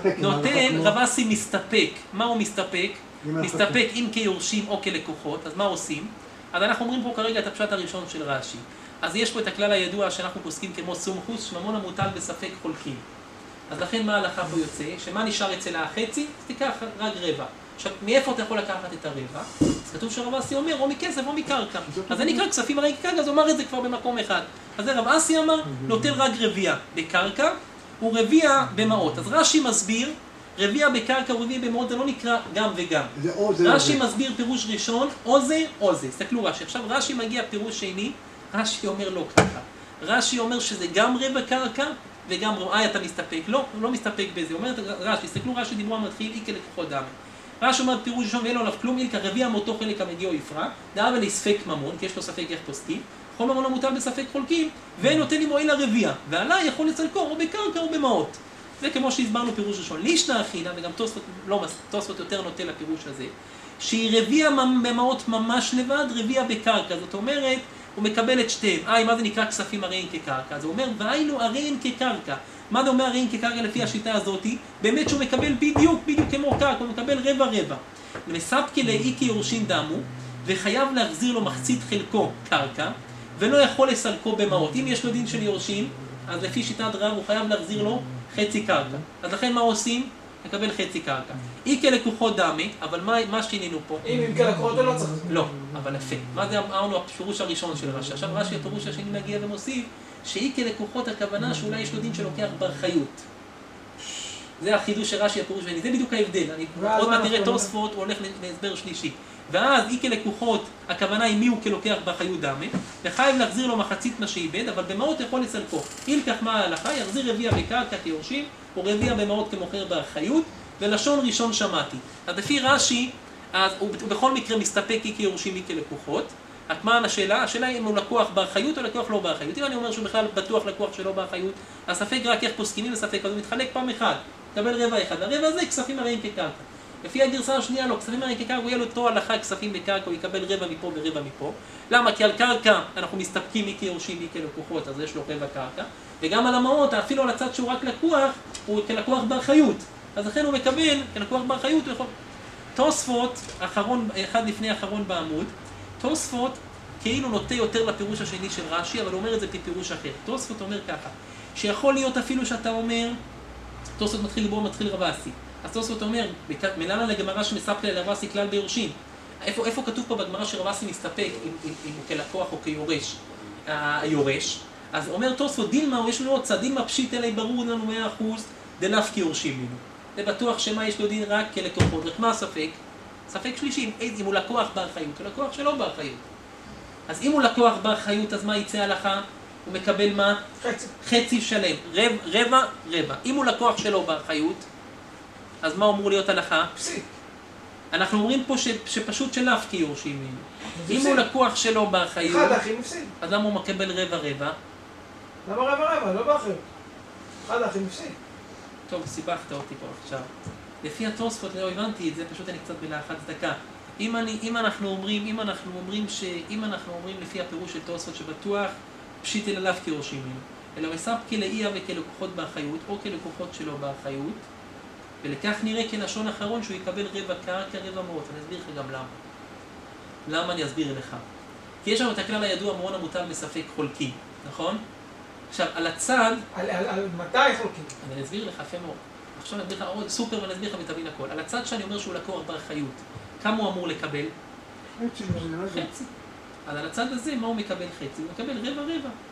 נוטל, רב אסי מסתפק. מה הוא מסתפק? מסתפק אם כיורשים או כלקוחות, אז מה עושים? אז אנחנו אומרים פה כרגע את הפשט הראשון של רש"י. אז יש פה את הכלל הידוע שאנחנו פוסקים כמו סומכוס, שממון המוטל בספק חולקים. אז לכן מה ההלכה פה יוצא? שמה נשאר אצל החצי? אז תיקח רק רבע. עכשיו, מאיפה אתה יכול לקחת את הרבע? אז כתוב שרב אסי אומר, או מכסף או מקרקע. אז זה נקרא כספים הרי קרקע, אז הוא אמר את זה כבר במקום אחד. אז זה רב אסי אמר, נוטל רק רבייה בקרקע, ורבייה במעות. אז רש"י מסביר, רבייה בקרקע ורבייה במעות, זה לא נקרא גם וגם. רש"י מסביר פירוש ראשון, או זה או זה. תסתכלו רש"י. עכשיו רש"י מגיע פירוש שני, רש"י אומר לא ככה. רש"י אומר שזה גם רבע קרקע, וגם אתה מסתפק. לא, הוא לא מסתפק בזה. אומרת רש"י, תסתכלו רש"י דיברו המתחיל, איקה לקוחות דמי. רש"י אומר פירוש ראשון ואין לו עליו כלום, אילקה רביע מאותו חלק המגיע או יפרע, דאבה לספק ממון, כי יש לו ספק איך פוסקים, כל ממון המוטל בספק חולקים, ונותן לי מועיל לרביע, ועלה יכול לצלקו או בקרקע או במעות. זה כמו שהסברנו פירוש ראשון. לישנא אחידא, וגם תוספות יותר נוטה לפירוש הזה, שהיא רביע במעות ממש לבד, רביע בקרקע. זאת אומרת, הוא מקבל את שתיהם. מה זה נקרא כספים הריין כקרקע? אז הוא אומר, והיינו הריין כקרקע. מה זה אומר הריין כקרקע לפי השיטה הזאת? באמת שהוא מקבל בדיוק כמו קרקע, הוא מקבל רבע. מספקי לאי כיורשים דמו, וחייב להחזיר לו מחצית חלקו קרקע, ולא יכול לסלקו במעות. אם יש לו דין של יורשים, אז לפי שיטת רב הוא חייב להחזיר לו חצי קרקע. אז לכן מה עושים? מקבל חצי קרקע. אי כלקוחות דמי, אבל מה שינינו פה? אם כלקוחות לא צריך. לא, אבל יפה. מה זה אמרנו הפירוש הראשון של רש"י? עכשיו רש"י הפירוש השני מגיע ומוסיף, שאי כלקוחות הכוונה שאולי יש לו דין שלוקח באחריות. זה החידוש של רש"י הפירוש השני, זה בדיוק ההבדל. עוד מעט נראה תוספות, הוא הולך להסבר שלישי. ואז אי כלקוחות, הכוונה היא מי הוא כלוקח באחריות דמי, וחייב להחזיר לו מחצית מה שאיבד, אבל במעות יכול לסלקו. אילקח מה ההלכה, יחזיר רביע בקרקע כיורשים, או רביע במעות כמוכר באחריות, ולשון ראשון שמעתי. אז לפי רש"י, הוא בכל מקרה מסתפק אי כיורשים אי כלקוחות. רק מה השאלה? השאלה היא אם הוא לקוח באחריות או לקוח לא באחריות. אם אני אומר שהוא בכלל בטוח לקוח שלא באחריות, אז ספק רק איך פוסקים וספק, אז הוא מתחלק פעם אחד, מקבל רבע אחד. הרבע הזה כספים הרעים כקרקע. לפי הגרסה השנייה לא, כספים הרעים כקרקע, הוא יהיה לו אותו הלכה כספים בקרקע, הוא יקבל רבע מפה ורבע מפה. למה? כי על קרקע אנחנו מסתפקים אי כיורשים אי כלקוחות, אז יש לו רבע קרקע. וגם על המעות, אפילו על הצד שהוא רק לקוח, הוא כלקוח באחריות. אז לכן הוא מקבל, כלקוח באחריות, הוא יכול... תוספות, אחד לפני האחרון בעמוד, תוספות כאילו נוטה יותר לפירוש השני של רש"י, אבל הוא אומר את זה כפירוש אחר. תוספות אומר ככה, שיכול להיות אפילו שאתה אומר, תוספות מתחיל רב אסי. אז תוספות אומר, מלמה לגמרא שמספק לרב אסי כלל ביורשים. איפה כתוב פה בגמרא שרב אסי מסתפק אם הוא כלקוח או כיורש? היורש. אז אומר תוספות, דילמה, יש לו עוד צד, דילמה פשיט אלי ברור לנו 100% דנפקי יורשים לנו. זה בטוח שמה יש לו דין רק כלקוחות. רק מה הספק? ספק שלישי, אם הוא לקוח באחריות, הוא לקוח שלא באחריות. אז אם הוא לקוח באחריות, אז מה יצא הלכה? הוא מקבל מה? חצי שלם. רבע. אם הוא לקוח שלו באחריות, אז מה אמור להיות הלכה? פסיק. אנחנו אומרים פה שפשוט שנפקי יורשים ממנו. אם הוא לקוח שלו באחריות, אחד האחים הפסיד. אז למה הוא מקבל רבע? למה רבע? לא באחריות. אחד האחים הפסיד. טוב, סיבכת אותי פה עכשיו. לפי התוספות, לא הבנתי את זה, פשוט אני קצת בלחץ דקה. אם אנחנו אומרים לפי הפירוש של תוספות שבטוח פשיט אל עליו כיורשים ממנו, אלא מספקי לאיה וכלקוחות באחריות, או כלקוחות שלו באחריות, ולכך נראה כלשון אחרון שהוא יקבל רבע קרקע, רבע מאות. אני אסביר לך גם למה. למה אני אסביר לך? כי יש לנו את הכלל הידוע, מעון המוטל בספק חולקי, נכון? עכשיו, על הצד... על מתי חולקים? אני אסביר לך, יפה מאוד. עכשיו אני אסביר לך עוד סופר ואני אסביר לך ותבין הכל. על הצד שאני אומר שהוא לקוח באחריות, כמה הוא אמור לקבל? חצי. אז על הצד הזה, מה הוא מקבל חצי? הוא מקבל רבע.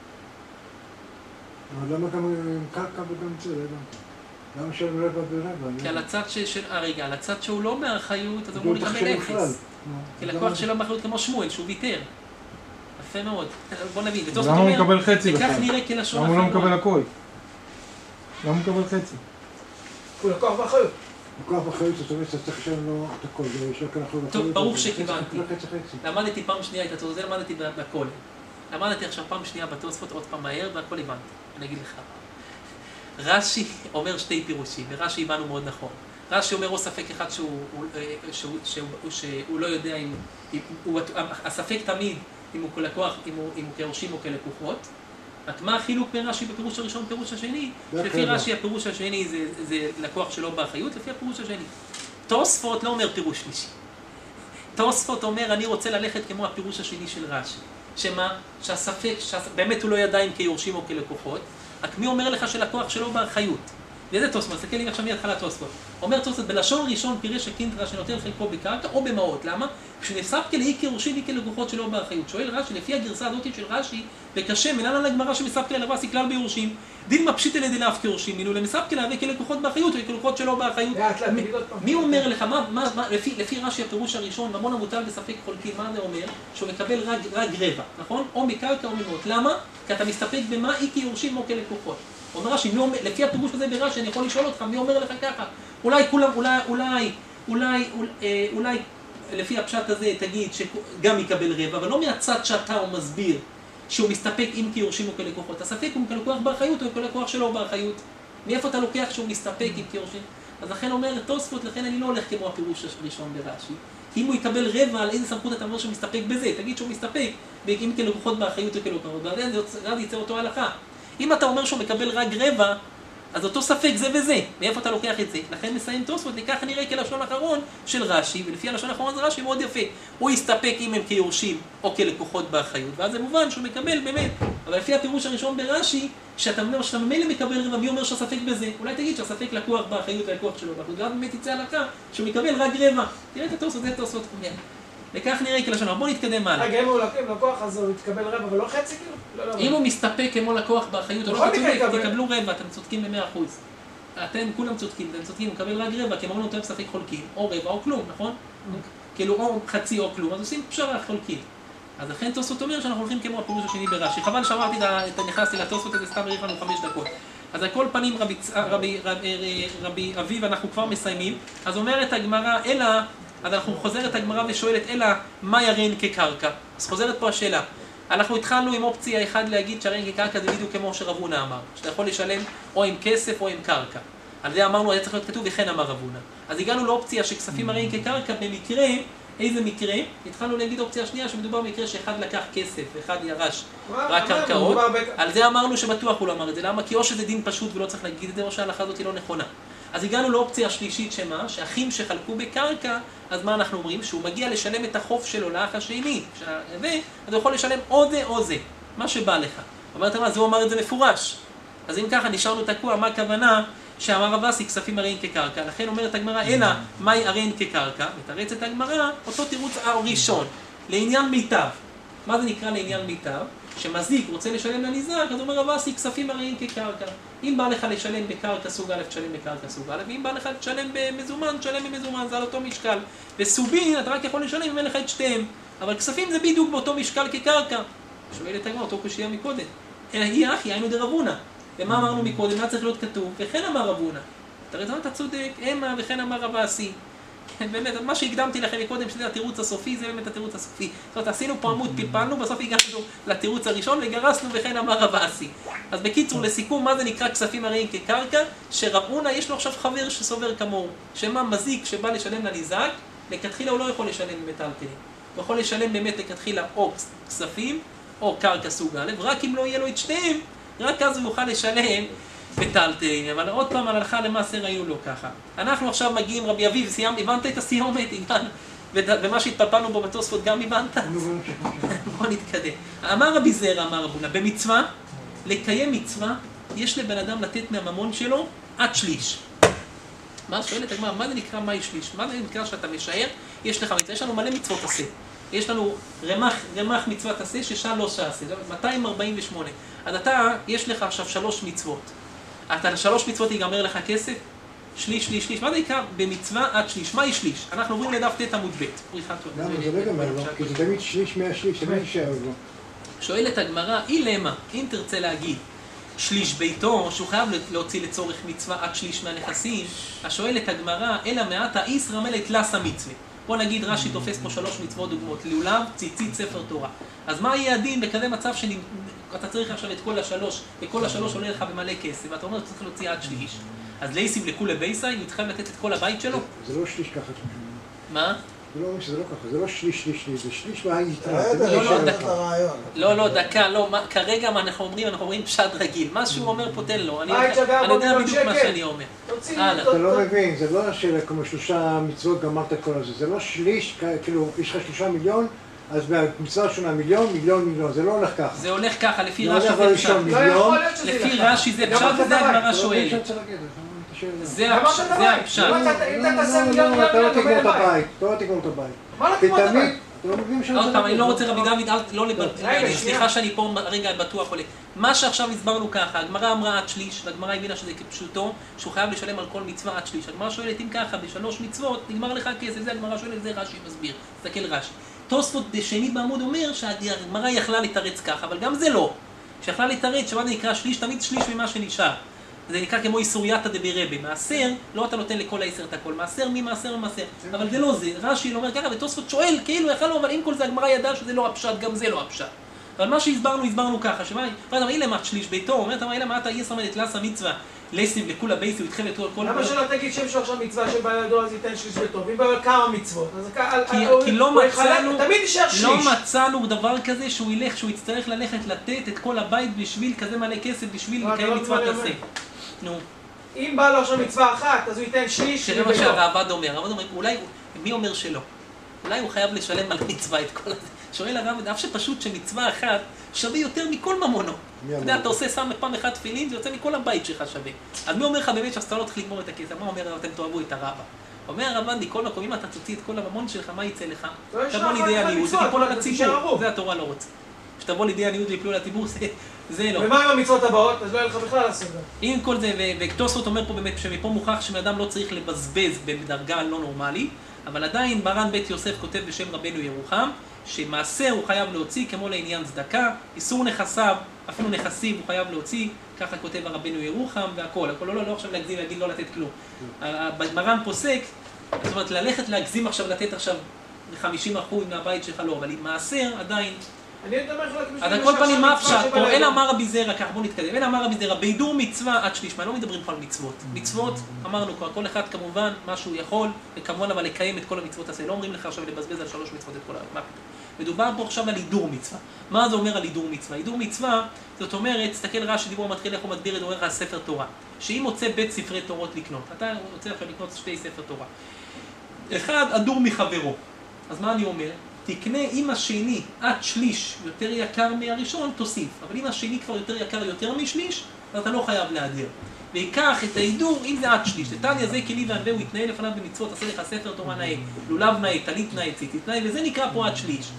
אבל למה גם עם קרקע וגם זה, רבע? למה שם רבע ברבע? כי על הצד על הצד שהוא לא באחריות, אז הוא אמור לקבל אפס. כי לקוח שלו באחריות כמו שמואל, שהוא ויתר. יפה מאוד. בוא נבין. למה הוא מקבל חצי בכלל? וכך נראה כלשון למה הוא לא מקבל הכל? למה הוא מקבל חצי? הוא לקוח באחריות. לקוח באחריות, זאת אומרת, צריך לשלם לו את הכל. טוב, ברוך שכיוונתי. למדתי פעם שנייה את התוספות, למדתי בכל. למדתי עכשיו פעם שנייה בתוספות, עוד פעם מהר, והכל הבנתי. אני אגיד לך. רש"י אומר שתי פירושים, ורש"י הבנו מאוד נכון. רש"י אומר או ספק אחד שהוא לא יודע אם... הספק תמיד אם הוא כלקוח, אם הוא כיורשים או כלקוחות. רק מה החילוק בין רש"י בפירוש הראשון ופירוש השני? לפי רש"י הפירוש השני זה לקוח שלו באחריות, לפי הפירוש השני. תוספות לא אומר פירוש שלישי. תוספות אומר אני רוצה ללכת כמו הפירוש השני של רש"י. שמה? שהספק, באמת הוא לא ידע אם כיורשים או כלקוחות, רק מי אומר לך שלקוח שלו באחריות? ואיזה תוספות? תסתכל לי עכשיו מהתחלה תוספות. אומר תוספות, בלשון ראשון פירש הקינטרה שנותן חלקו בקרקע או במעות. למה? כשנפסק כלאי כיורשים היא כלקוחות שלו באחריות. שואל רש"י, לפי הגרסה הזאת של רש"י, וקשה, מנהל על הגמרא שמספק ללבסי כלל ביורשים, דין מפשיט אלי דין אף כיורשים, מינו למספק להווה כלקוחות באחריות או כלקוחות שלו באחריות. מי אומר לך, לפי רש"י הפירוש הראשון, ממון המוטל בספק חולקי, מה זה אומר? שהוא מקבל רק רבע, נכון? או מקרקע או ממעות. למה? כי אתה מסתפק במה היא כיורשים או כלקוחות. אומר רש"י, לפי הפירוש הזה ברש"י, אני יכול לשאול אותך, מי אומר לך ככה? אולי לפי הפשט הזה תגיד שגם יקבל רבע, אבל לא מהצד שאתה הוא מסביר שהוא מסתפק אם כיורשים או כלקוחות. הספק הוא כלקוח באחריות או כלקוח שלו באחריות. מאיפה אתה לוקח שהוא מסתפק אם כיורשים? אז לכן אומר תוספות, לכן אני לא הולך כמו הפירוש הראשון ברש"י. כי אם הוא יקבל רבע, על איזה סמכות אתה אומר שהוא מסתפק בזה? תגיד שהוא מסתפק אם כלקוחות באחריות או כלקוחות. ואז יצא אותו הלכה. אם אתה אומר שהוא מקבל רק רבע, אז אותו ספק זה וזה. מאיפה אתה לוקח את זה? לכן מסיים תוספות, לכך נראה כלשון אחרון של רש"י, ולפי הלשון האחרון זה רש"י מאוד יפה. הוא יסתפק אם הם כיורשים או כלקוחות באחריות, ואז זה מובן שהוא מקבל באמת. אבל לפי הפירוש הראשון ברש"י, שאתה אומר שאתה ממילא מקבל רבע, מי אומר שהספק בזה? אולי תגיד שהספק לקוח באחריות והלקוח שלו באחריות, ואז באמת יצא הלכה שהוא מקבל רק רבע. תראה את התוספות, זה תוספות אומר. לכך נראה כלשון, בוא נתקדם הלאה. רגע, אם הוא לקוח, אז הוא יתקבל רבע, אבל לא חצי כאילו? אם הוא מסתפק כמו לקוח באחריות, או לא תקבלו רבע, אתם צודקים ב100%. אתם כולם צודקים, הוא מקבל רק רבע, כי אמרנו אותו ספק חולקים, או רבע או כלום, נכון? כאילו או חצי או כלום, אז עושים פשרה חולקים. אז לכן תוספות אומר שאנחנו הולכים כמו הפירוש השני ברש"י. חבל שאמרתי, נכנסתי לתוספות הזה, סתם הריח לנו 5 דקות. אז על כל פנים רבי אביב, אנחנו כבר מסיימים. אז אומרת הגמרא, אלא, אז אנחנו חוזרת הגמרא ושואלת, אלא, מה ירן כקרקע? אז חוזרת פה השאלה. אנחנו התחלנו עם אופציה אחד להגיד שהרן כקרקע זה בדיוק כמו שרב הונא אמר, שאתה יכול לשלם או עם כסף או עם קרקע. על זה אמרנו, היה צריך להיות כתוב, וכן אמר רב הונא. אז הגענו לאופציה שכספים הרן כקרקע במקרה, איזה מקרה? התחלנו להגיד אופציה שנייה שמדובר במקרה שאחד לקח כסף ואחד ירש רק קרקעות. על זה אמרנו שבטוח הוא לא אמר את זה. למה? כי או שזה דין פשוט ולא צריך להגיד את זה, או שההלכה הזאת היא לא נכונה. אז הגענו לאופציה השלישית שמה? שאחים שחלקו בקרקע, אז מה אנחנו אומרים? שהוא מגיע לשלם את החוב שלו לאח השני. אז הוא יכול לשלם או זה או זה. מה שבא לך. אומרת מה? זה הוא אמר את זה מפורש. אז אם ככה נשארנו תקוע, מה הכוונה? שאמר רב אסי, כספים הראין כקרקע. לכן אומרת הגמרא, אלא מהי הראין כקרקע? מתרצת הגמרא, אותו תירוץ הראשון. לעניין מיטב. מה זה נקרא לעניין מיטב? שמזיק רוצה לשלם לניזק, אז אומר רב אסי, כספים הראיים כקרקע. אם בא לך לשלם בקרקע סוג א', תשלם בקרקע סוג א', ואם בא לך לשלם במזומן, תשלם במזומן, זה על אותו משקל. וסובין, אתה רק יכול לשלם אם אין לך את שתיהם. אבל כספים זה בדיוק באותו משקל כקרקע. שואל את הגמרא, אותו קושייה מקודם. אלא היא אחי, היינו דרבונה. ומה אמרנו מקודם? מה צריך להיות כתוב? וכן אמר רבונה. אתה צודק, המה וכן אמר רב אסי. באמת, מה שהקדמתי לכם מקודם, שזה התירוץ הסופי, זה באמת התירוץ הסופי. זאת אומרת, עשינו פה עמוד, פלפלנו, בסוף הגענו לתירוץ הראשון וגרסנו וכן אמר רב אסי. אז בקיצור, לסיכום, מה זה נקרא כספים הראיים כקרקע? שרב הונא יש לו עכשיו חבר שסובר כמוהו. שמה מזיק שבא לשלם לניזק, לכתחילה הוא לא יכול לשלם במטלטלין. הוא יכול לשלם באמת לכתחילה או כספים או קרקע סוג א', רק אם לא יהיה לו את שתיהם, רק אז הוא יוכל לשלם בטלטלין. אבל עוד פעם, על הלכה למעשה ראינו לו ככה. אנחנו עכשיו מגיעים, רבי אביב, הבנת את הסיומת, ומה שהתפלפלנו בו בתוספות גם הבנת? בוא נתקדם. אמר רבי זרע, אמר רבונה, במצווה, לקיים מצווה, יש לבן אדם לתת מהממון שלו עד שליש. מה שואלת הגמרא, מה זה נקרא מהי שליש? מה זה נקרא שאתה משער? יש לך מצווה, יש לנו מלא מצוות עשה. יש לנו רמ"ח מצוות עשה ששלוש עשה, 248. אז אתה, יש לך עכשיו 3 מצוות. אתה 3 מצוות ייגמר לך כסף? שליש, שליש, שליש. מה זה נקרא? במצווה עד שליש. מהי שליש? אנחנו עוברים לדף ט' עמוד ב'. למה? זה לא ייגמר לו, כי זה תמיד שליש מהשליש, זה לא יישאר לו. שואלת הגמרא, אילמה, אם תרצה להגיד שליש ביתו, שהוא חייב להוציא לצורך מצווה עד שליש מהנכסים, אז שואלת הגמרא, אלא מעטה איסרא מלט לסה מצווה. בוא נגיד, רש"י תופס פה 3 מצוות דוגמאות, לולב, ציצית, ספר תורה. אז מה יהיה הדין בכזה מצב שאתה צריך עכשיו את כל השלוש, וכל השלוש עולה לך במלא כסף, ואתה אומר שצריך להוציא עד שליש. אז לייסיב לכולי בייסאי, הוא צריך לתת את כל הבית שלו? זה לא שליש ככה. מה? זה לא אומר שזה לא ככה, זה לא שליש, שליש, שליש, זה שליש מהיתרה. לא, דקה, לא, כרגע מה אנחנו אומרים פשט רגיל. מה שהוא אומר פה תן לו, אני יודע בדיוק מה שאני אומר. אתה לא מבין, זה לא כמו 3 מצוות גמרת כל הזה, זה לא שליש, כאילו, יש לך 3 מיליון, אז במצווה ראשונה מיליון, זה לא הולך ככה. זה הולך ככה, לפי רש"י זה פשט. לפי רש"י זה פשט וזה הגמרא שואלת. זה הפשט. אם אתה תעשה מיליון, אתה לא תגמור את הבית, אתה לא תגמור את הבית. מה לא תגמור את הבית? עוד פעם, אני לא רוצה רבי דוד, לא לבלבל, סליחה שאני פה רגע בטוח עולה. מה שעכשיו הסברנו ככה, הגמרא אמרה עד שליש, והגמרא הבינה שזה כפשוטו, שהוא חייב לשלם על כל מצווה עד שליש. הגמרא שואלת, אם ככה, ב3 מצוות, נגמר לך כסף, זה הגמרא שואלת, זה רש"י מסביר. תסתכל רש"י. תוספות שני בעמוד אומר שהגמרא יכלה לתרץ ככה, אבל גם זה לא. שיכלה לתרץ, שמה זה נקרא שליש, תמיד שליש ממה שנשאר. זה נקרא כמו איסורייתא דברבי. מעשר, לא אתה נותן לכל העשר את הכל. מעשר ממעשר ממעשר. אבל זה לא זה. רש"י אומר ככה, ותוספות שואל, כאילו יכל לו, אבל עם כל זה הגמרא ידע שזה לא הפשט, גם זה לא הפשט. אבל מה שהסברנו ככה, שמה, אלה מה שליש ביתו, אומרת, אלה מה אתה יסר מלט לסה מצווה, לסיב לכולה בייסי, הוא התחיל לתור כל... למה שלא תגיד שם שעכשיו מצווה שבא לידו אז ייתן שליש ביתו, ואם בא כמה מצוות, כי לא מצאנו דבר כזה שהוא יצטרך ללכת לתת את כל הבית בשביל כזה מלא כסף, בשביל לקיים מצוות עשה. נו. אם בא לו עכשיו מצווה אחת, אז הוא ייתן שליש ביתו. תראה מה שהרעב"ד אומר, אולי, מי אומר שלא? אולי הוא חייב לשלם על מצווה את כל הזה. שואל הרב, אף שפשוט שמצווה אחת שווה יותר מכל ממונו. אתה יודע, אתה עושה שם פעם אחת תפילין, זה יוצא מכל הבית שלך שווה. אז מי אומר לך באמת שאתה לא צריך לגמור את הכסף? מה אומר, אתם תאהבו את הרבא? אומר הרבא, מכל מקום, אם אתה תוציא את כל הממון שלך, מה יצא לך? תבוא לידי עניות, זה תיפול על הציבור. זה התורה לא רוצה. שתבוא לידי עניות ויפלו לציבור, זה לא. ומה עם המצוות הבאות? אז לא יהיה לך בכלל לעשות גם. עם כל זה, ותוספות אומר פה באמת, שמפה מוכח שאדם לא צריך לבזבז בדרגה לא נורמלית, אבל עדיין מרן בית יוסף כותב בשם רבנו ירוחם, שמעשר הוא חייב להוציא כמו לעניין צדקה, איסור נכסיו, אפילו נכסים הוא חייב להוציא, ככה כותב הרבנו ירוחם והכל, לא עכשיו להגזים להגיד לא לתת כלום. מרן פוסק, זאת אומרת ללכת להגזים עכשיו, לתת עכשיו 50% מהבית שלך לא, אבל עם מעשר עדיין... אז על כל פנים מה אפשר פה, אין אמר רבי זרע, ככה בוא נתקדם, אין אמר רבי זרע, בידור מצווה עד שליש, מה לא מדברים פה על מצוות. מצוות, אמרנו כבר, כל אחד כמובן מה שהוא יכול, וכמובן אבל לקיים את כל המצוות הזה, לא אומרים לך עכשיו לבזבז על 3 מצוות את כל מה פתאום. מדובר פה עכשיו על הידור מצווה. מה זה אומר על הידור מצווה? הידור מצווה, זאת אומרת, תסתכל רש"י דיבור מתחיל איך הוא מדביר את אומר ספר תורה. שאם מוצא בית ספרי תורות לקנות, אתה רוצה עכשיו לקנות 2 ספר תורה. אחד, הדור מחברו. אז מה אני אומר? תקנה אם השני עד שליש יותר יקר מהראשון, תוסיף. אבל אם השני כבר יותר יקר יותר משליש, אז אתה לא חייב להדיר. ויקח את ההידור, אם זה עד שליש. תתניא זה כלי וענווה, הוא יתנהל לפניו במצוות, עשה לך ספר תורה נאה, לולב נאה, טלית נאה, ציצית נאה, וזה נקרא פה עד שליש.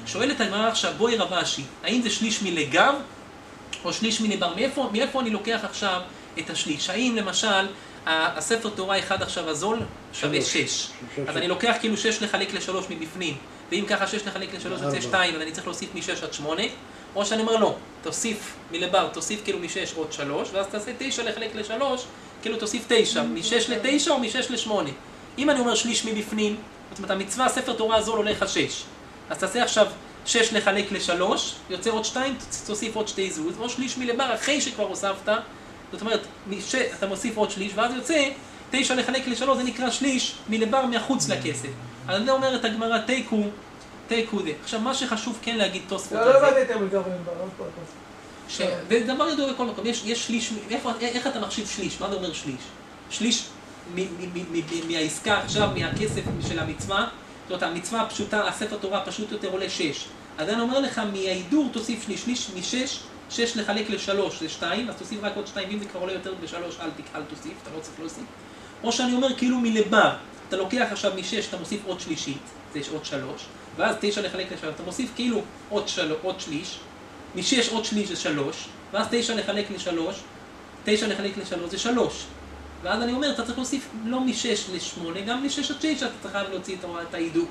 שואלת הגמרא עכשיו, בואי רב אשי, האם זה שליש מלגב או שליש מלבר? מאיפה אני לוקח עכשיו את השליש? האם למשל, הספר תורה אחד עכשיו הזול שווה 6. אז אני לוקח כאילו 6 לחלק ל3 מבפנים, ואם ככה 6 לחלק ל3 יוצא 2, אז אני צריך להוסיף מ6 עד 8, או שאני אומר לא, תוסיף מלבר, תוסיף כאילו מ6 עוד 3, ואז תעשה 9 לחלק ל3, כאילו תוסיף 9, מ6 ל9 או מ6 ל8. אם אני אומר שליש מבפנים, זאת אומרת המצווה הספר תורה הזול הולך על 6, אז תעשה עכשיו 6 לחלק ל3, יוצא עוד 2, תוסיף עוד 2 זוז, או שליש מלבר אחרי שכבר הוספת, זאת אומרת, אתה מוסיף עוד שליש, ואז יוצא 9 לחלק ל3, זה נקרא שליש מלבר מחוץ לכסף. אז זה אומרת הגמרא, תיקו זה. עכשיו, מה שחשוב כן להגיד תוספות לא הבאתי יותר מלבר ומלבר, לא פה תוספות. זה דבר ידוע בכל מקום, יש שליש, איך אתה מחשיב שליש? מה זה אומר שליש? שליש מהעסקה עכשיו, מהכסף של המצווה, זאת אומרת, המצווה הפשוטה, הספר תורה פשוט יותר עולה 6. אז אני אומר לך, מההידור תוסיף שליש, שליש מ6, 6 לחלק ל3 זה 2, אז תוסיף רק עוד 2, ואם זה כבר עולה יותר ב3, אל תוסיף, אתה לא צריך להוסיף. או שאני אומר כאילו מלבר, אתה לוקח עכשיו מ6, אתה מוסיף עוד שלישית, זה עוד 3, ואז 9 לחלק ל3, אתה מוסיף כאילו עוד שליש, מ6 עוד שליש זה 3, ואז 9 לחלק ל3, 9 לחלק ל3 זה 3. ואז אני אומר, אתה צריך להוסיף לא מ6 ל8, גם מ6 עד 9 אתה צריך להוציא את ההידור.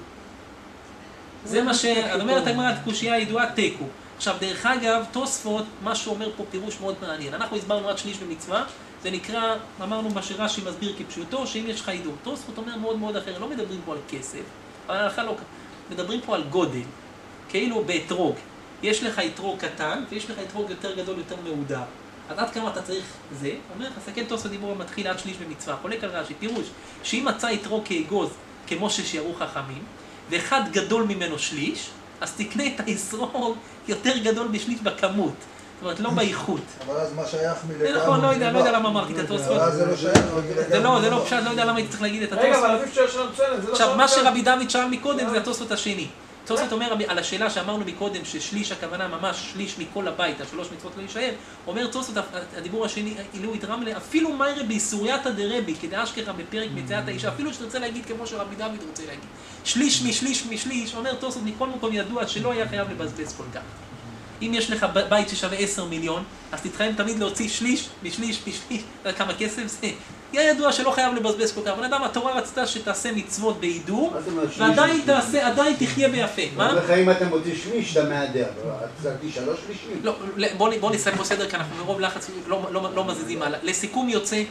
זה מה אני אומרת, הגמרא, הקושייה הידועה תיקו. עכשיו, דרך אגב, תוספות, מה שאומר פה פירוש מאוד מעניין. אנחנו הסברנו רק שליש במצווה, זה נקרא, אמרנו מה שרש"י מסביר כפשוטו, שאם יש לך הידור. תוספות אומר מאוד מאוד אחר, לא מדברים פה על כסף, אבל ההלכה לא, מדברים פה על גודל, כאילו באתרוג. יש לך אתרוג קטן, ויש לך אתרוג יותר גדול, יותר מהודר. אז עד כמה אתה צריך זה? אומר לך, סתכל תוספות דיבור המתחיל עד שליש במצווה, חולק על רש"י, פירוש, שאם מצא אתרוג כאגוז, כמו ששיערו חכמים, ואחד גדול ממנו שליש, אז תקנה את האסרוג יותר גדול בשליש בכמות. זאת אומרת, לא באיכות. אבל אז מה שייך מלגב? זה נכון, לא יודע למה אמרתי את התוספות. אבל זה לא שייך. זה לא פשט, לא יודע למה הייתי צריך להגיד את התוספות. רגע, אבל אביב שואל שלנו מצוינת, זה לא עכשיו, מה שרבי דוד שאל מקודם זה התוספות השני. תוספות אומר על השאלה שאמרנו מקודם, ששליש הכוונה ממש שליש מכל הבית, השלוש מצוות לא יישאר, אומר תוספות, הדיבור השני, אילו יתרם לה, אפילו מיירה באיסורייתא דרבי, כדאשכחא בפרק מציאת האישה, אפילו שתרצה להגיד כמו שרבי דוד רוצה להגיד. שליש משליש, אומר תוספות מכל מקום ידוע שלא היה חייב לבזבז כל כך. אם יש לך בית ששווה 10 מיליון, אז תתחייב תמיד להוציא שליש, משליש, כמה כסף זה. יהיה ידוע שלא חייב לבזבז כל כך, אבל אדם, התורה רצתה שתעשה מצוות בהידור, ועדיין תחיה ביפה. מה? בחיים אתה מוציא שליש, אתה מהדר, הצלתי 3 שלישים. לא, בוא נסיים פה סדר, כי אנחנו מרוב לחץ לא מזיזים הלאה. לסיכום יוצא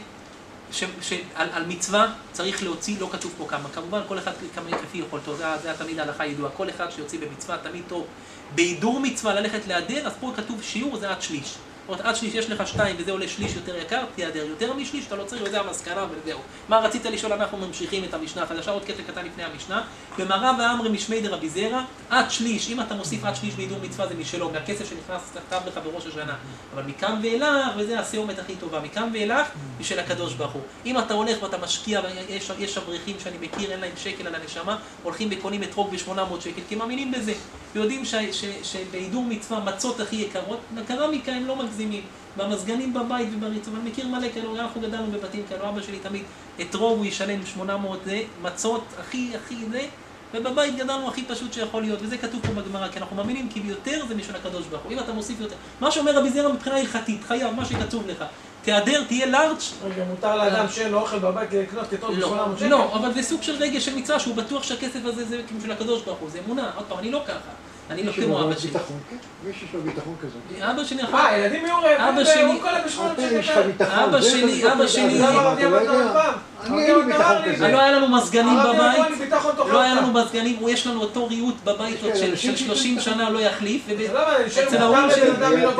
שעל מצווה צריך להוציא, לא כתוב פה כמה. כמובן, כל אחד כפי יכולתו, זה תמיד ההלכה ידועה. כל אחד שיוציא במצווה תמיד טוב. בהידור מצווה ללכת להדר, אז פה כתוב שיעור זה עד שליש. זאת אומרת, עד שליש יש לך 2 וזה עולה שליש יותר יקר, תיעדר יותר משליש, אתה לא צריך, וזה המסקנה וזהו. מה רצית לשאול? אנחנו ממשיכים את המשנה החדשה, עוד קטע קטן לפני המשנה. במרא ואמרי משמי דרבי זרע, עד שליש, אם אתה מוסיף עד שליש בהידור מצווה זה משלו, מהכסף שנכנס כתב לך בראש השנה. אבל מכאן ואילך, וזה הסיומת הכי טובה, מכאן ואילך, משל הקדוש ברוך הוא. אם אתה הולך ואתה משקיע, יש אברכים שאני מכיר, אין להם שקל על הנשמה, הולכים וקונים אתרוג ב800 שקל, כי מאמינים בזה. ויודעים שבהידור מצווה מצות הכי יקרות, בקרמיקה הם לא מגזימים. במזגנים בבית ובריצה, אבל מכיר מלא כאלו, אנחנו גדלנו בבתים כאלו, אבא שלי תמיד אתרוג הוא ישלם 800 זה, מצות הכי זה, ובבית גדלנו הכי פשוט שיכול להיות, וזה כתוב פה בגמרא, כי אנחנו מאמינים כי יותר זה משל הקדוש ברוך הוא, אם אתה מוסיף יותר. מה שאומר רבי זרע מבחינה הלכתית, חייב, מה שכתוב לך, תיעדר, תהיה לארג'. רגע, מותר לאדם שאין לו אוכל בבית לקנות כתוב ב800 שקל? לא, אבל זה סוג של רגש של מצווה, שהוא בטוח שהכסף הזה זה של הקדוש ברוך הוא, זה אמונה. עוד פעם, אני לא ככה. אני לא כמו אבא שלי. מי שיש לו ביטחון כזה. אבא שלי יכול... ילדים יהיו רעבים, הוא קולה ב800 שקל. אבא שלי... למה רבי אבא לא פעם? אני אין לי ביטחון כזה. לא היה לנו מזגנים בבית, לא לא היה לנו מזגנים, יש לנו אותו ריהוט בבית של 30 שנה לא יחליף, ואצל ההורים שלי...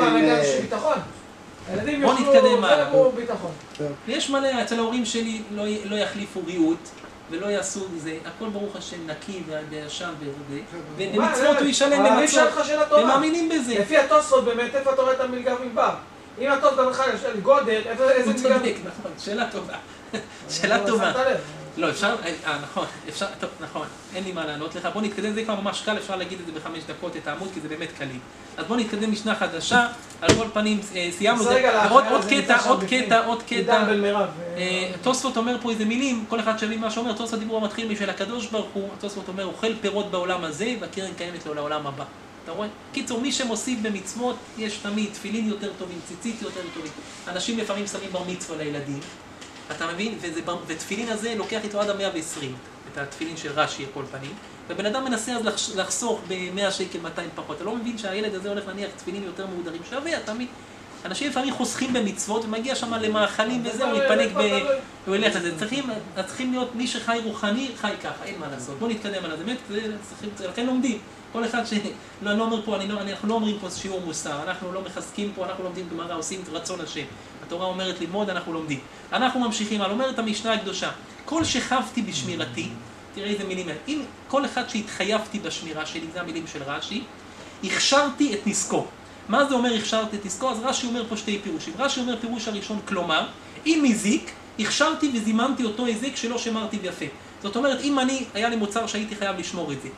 בוא נתקדם מעלה. יש מלא, אצל ההורים שלי לא יחליפו ריהוט, ולא יעשו זה, הכל ברוך השם נקי וישן וזה, ובמצוות הוא ישלם במצוות, הם מאמינים בזה. לפי התוספות באמת, איפה אתה רואה את המלגב מדבר? אם התוספות לך יש גודל, איזה מלגב? נכון, שאלה טובה. שאלה טובה. לא, אפשר, נכון, אפשר, טוב, נכון, אין לי מה לענות לך. בוא נתקדם, זה כבר ממש קל, אפשר להגיד את זה ב5 דקות, את העמוד, כי זה באמת קליל. אז בוא נתקדם משנה חדשה, על כל פנים סיימנו, עוד קטע, תוספות אומר פה איזה מילים, כל אחד שווים מה שאומר, תוספות דיבור המתחיל משל הקדוש ברוך הוא, תוספות אומר, אוכל פירות בעולם הזה, והקרן קיימת לו לעולם הבא. אתה רואה? קיצור, מי שמוסיף במצוות, יש תמיד תפילין יותר טובים, ציצית יותר טובים. אנשים לפעמים שמים בר מצווה לילדים, אתה מבין? ותפילין הזה לוקח איתו עד ה-120, את התפילין של רש"י על כל פנים, ובן אדם מנסה אז לחסוך ב-100 שקל 200 פחות. אתה לא מבין שהילד הזה הולך להניח תפילין יותר מהודרים שווה, אתה מבין? אנשים לפעמים חוסכים במצוות ומגיע שם למאכלים וזה, הוא מתפנק הוא ילך לזה. צריכים להיות מי שחי רוחני, חי ככה, אין מה לעשות. בוא נתקדם על זה, באמת, לכן לומדים. כל אחד לא אומר פה, אנחנו לא אומרים פה שיעור מוסר, אנחנו לא מחזקים פה, אנחנו לומדים גמרא, עושים רצון השם. התורה אומרת ללמוד, אנחנו לומדים. אנחנו ממשיכים, אומרת המשנה הקדושה, כל שחבתי בשמירתי, תראה איזה מילים האלה, אם כל אחד שהתחייבתי בשמירה שלי, זה המילים של רש"י, הכשרתי את נזקו. מה זה אומר הכשרתי את נזקו? אז רש"י אומר פה שתי פירושים. רש"י אומר פירוש הראשון, כלומר, אם הזיק, הכשרתי וזימנתי אותו הזיק שלא שמרתי ביפה. זאת אומרת, אם היה לי מוצר שהייתי חייב לשמור את זה,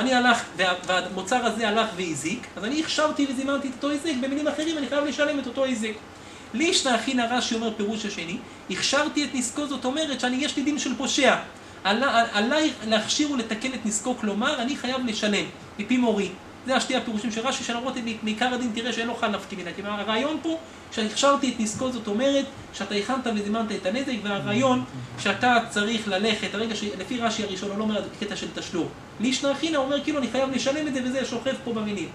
והמוצר הזה הלך והזיק, אז אני הכשרתי וזימנתי את אותו הזיק, במילים אחרים אני חייב לשלם את אותו הזיק. לישנא הכינא רש"י אומר פירוש השני, הכשרתי את נזקו, זאת אומרת יש לי דין של פושע. עליי להכשיר ולתקן את נזקו, כלומר, אני חייב לשלם, מפי מורי. זה השתי הפירושים של רש"י, שנראות מעיקר הדין, תראה שאין לו חל נפקא מינה. כי הרעיון פה, שהכשרתי את נזקו, זאת אומרת, שאתה הכנת וזימנת את הנזק, והרעיון שאתה צריך ללכת, לפי רש"י הראשון, הוא לא אומר קטע של תשלום. לישנא הכינא אומר, כאילו אני חייב לשלם את זה, וזה שוכב פה במילים.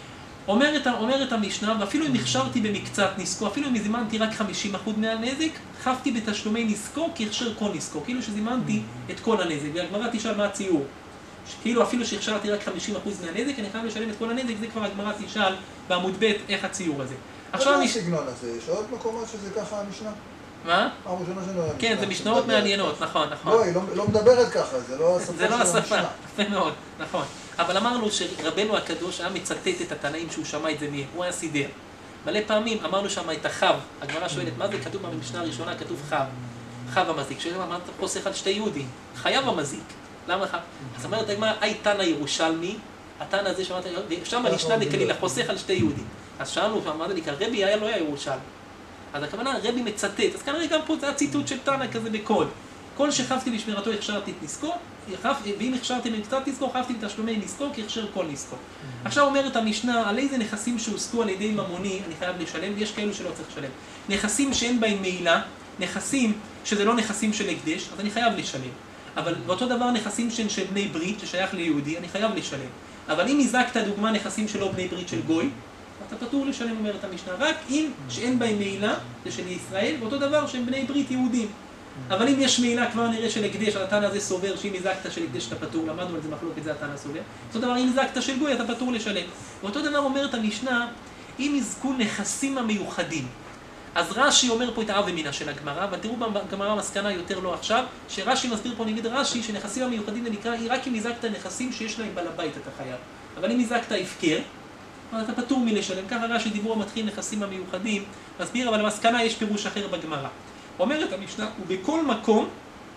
אומרת המשנה, ואפילו אם הכשרתי במקצת נזקו, אפילו אם זימנתי רק 50% מהנזק, חפתי בתשלומי נזקו כהכשר כל נזקו, כאילו שזימנתי את כל הנזק. והגמרא תשאל מה הציור. כאילו אפילו שהכשרתי רק 50% מהנזק, אני חייב לשלם את כל הנזק, זה כבר הגמרא תשאל בעמוד ב' איך הציור הזה. עכשיו מה הסגנון הזה? יש עוד מקומות שזה ככה המשנה? מה? הראשונה שלנו המשנה. כן, זה משנאות מעניינות, נכון. לא, היא לא מדברת ככה, זה לא השפה של המשנה. זה לא השפה, יפה מאוד, נכון. אבל אמרנו שרבנו הקדוש היה מצטט את התנאים שהוא שמע את זה מהם, הוא היה סידר. מלא פעמים אמרנו שם את החב, הגמרא שואלת, מה זה כתוב במשנה הראשונה? כתוב חב, חב המזיק. שואלת, מה אתה פוסק על שתי יהודים? חייב המזיק. למה חב? אז אומרת הגמרא, אי תנא ירושלמי, התנא הזה שמעת, שם המשנה דקלילה, חוסך על שתי יהודים. אז שאלנו, אמרת לי, רבי היה לא היה ירושלמי. אז הכוונה, רבי מצטט, אז כנראה גם פה זה הציטוט של תנא כזה בקוד. כל שחפתי בשמירתו הכשרתי את נזקו, ואם הכשרתי מקצת נזקו, חפתי בתשלומי נזקו, כהכשר כל נזקו. עכשיו אומרת המשנה, על איזה נכסים שהוסקו על ידי ממוני, אני חייב לשלם, ויש כאלו שלא צריך לשלם. נכסים שאין בהם מעילה, נכסים שזה לא נכסים של הקדש, אז אני חייב לשלם. אבל באותו דבר נכסים של בני ברית, ששייך ליהודי, אני חייב לשלם. אבל אם הזקת דוגמה נכסים שלא בני ברית של גוי, אתה פטור לשלם, אומרת המשנה, רק אם שאין בהם מעילה, זה של ישראל, באותו דבר שהם בני ברית יהודים. אבל אם יש מעילה כבר נראה של הקדש, התנא הזה סובר שאם הזקת של הקדש אתה פטור, למדנו על זה מחלוקת, זה התנא סובר. אותו דבר, אם הזקת של גוי אתה פטור לשלם. ואותו דבר אומרת המשנה, אם יזכו נכסים המיוחדים. אז רש"י אומר פה את האב ומינה של הגמרא, ותראו בגמרא מסקנה יותר לא עכשיו, שרש"י מסביר פה נגד רש"י שנכסים המיוחדים זה נקרא, רק אם הזקת נכסים שיש להם בעל הבית אתה חייב. אבל אם הזקת הפקר, אז אתה פטור מלשלם. ככה רש"י דיבור המתחיל נכסים המיוחדים, מסביר, אבל במסקנה יש פירוש אחר בגמרא. אומרת המשנה, ובכל מקום,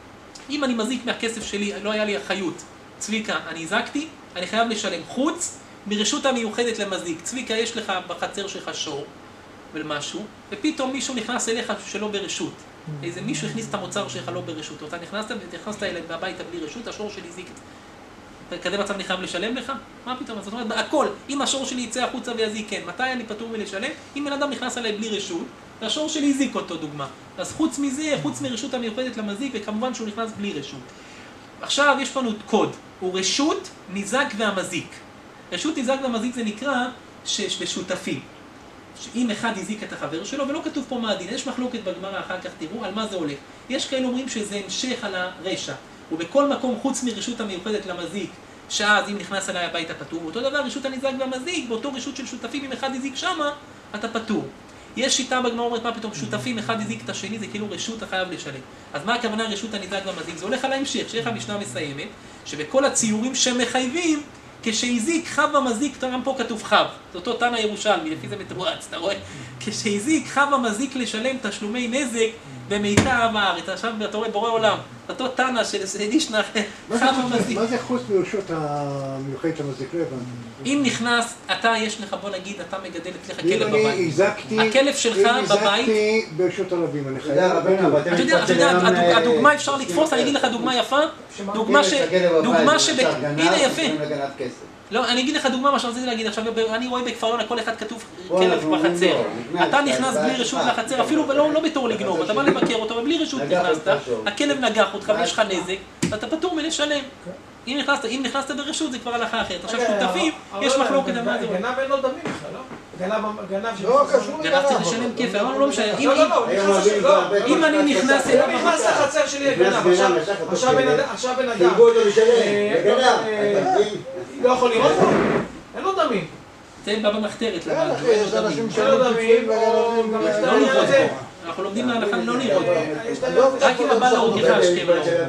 אם אני מזיק מהכסף שלי, לא היה לי אחריות, צביקה, אני הזקתי, אני חייב לשלם חוץ מרשות המיוחדת למזיק. צביקה, יש לך בחצר שלך שור ולמשהו, ופתאום מישהו נכנס אליך שלא ברשות. איזה מישהו הכניס את המוצר שלך לא ברשות, אתה נכנסת אליהם מהביתה בלי רשות, השור שלי הזיק. כזה מצב אני חייב לשלם לך? מה פתאום? זאת אומרת, הכל, אם השור שלי יצא החוצה ויזיק, כן. מתי אני פטור מלשלם? אם בן אדם נכנס אליי בלי רשות, והשור שלי הזיק אותו, דוגמה. אז חוץ מזה, חוץ מרשות המיוחדת למזיק, וכמובן שהוא נכנס בלי רשות. עכשיו יש לנו קוד, הוא רשות, ניזק והמזיק. רשות, ניזק והמזיק זה נקרא בשותפים. אם אחד הזיק את החבר שלו, ולא כתוב פה מה הדין, יש מחלוקת בגמרא, אחר כך תראו על מה זה הולך. יש כאלה אומרים שזה המשך על הרשע. ובכל מקום חוץ מרשות המיוחדת למזיק, שאז אם נכנס אליי הביתה פטור, אותו דבר רשות הניזק והמזיק, באותו רשות של שותפים, אם אחד הזיק שמה, אתה פטור. יש שיטה בגמרא אומרת מה פתאום, שותפים אחד הזיק את השני, זה כאילו רשות החייב לשלם. אז מה הכוונה רשות הניזק והמזיק? זה הולך על ההמשך, שאיך המשנה מסיימת, שבכל הציורים שמחייבים, כשהזיק חב המזיק, גם פה כתוב חב, זה אותו תנא ירושלמי, לפי זה מתרועץ, אתה רואה? כשהזיק חב המזיק לשלם תשלומי נזק, במיטב הארץ, עכשיו אתה רואה בורא עולם, אותו תנא של אידישנה חמה מזיק. מה זה חוץ מרשות המיוחדת המזיק? לא הבנתי. אם נכנס, אתה יש לך, בוא נגיד, אתה מגדל אצלך כלב אם אני בבית. הזקתי, הכלב שלך בבית, הזקתי ברשות הרבים, אני חייב. אתה יודע, הדוגמה אפשר לתפוס, אני אגיד לך דוגמה יפה, דוגמה הנה יפה. לא, אני אגיד לך דוגמה מה שרציתי להגיד עכשיו, אני רואה בכפר יונה כל אחד כתוב כלב בחצר. אתה נכנס בלי רשות לחצר, אפילו לא בתור לגנוב, אתה בא לבקר אותו ובלי רשות נכנסת, הכלב נגח אותך ויש לך נזק, ואתה פטור מלשלם. אם נכנסת ברשות זה כבר הלכה אחרת. עכשיו שותפים, יש מחלוקת על מה זה. גנב אין לו דמים בכלל, לא? גנב לא קשור גנב צריך לשלם כפל, אבל לא משנה. אם אני הוא נכנס נכנס לחצר שלי גנב, עכשיו בן אדם לא יכול לראות בו, אין לו דמים. זה בא במחתרת כן, למעלה. אחי, יש אנשים אין לו דמים, לא לראות בו. אנחנו לומדים מההלכה לא לראות בו. רק אם הבא להורגך השכם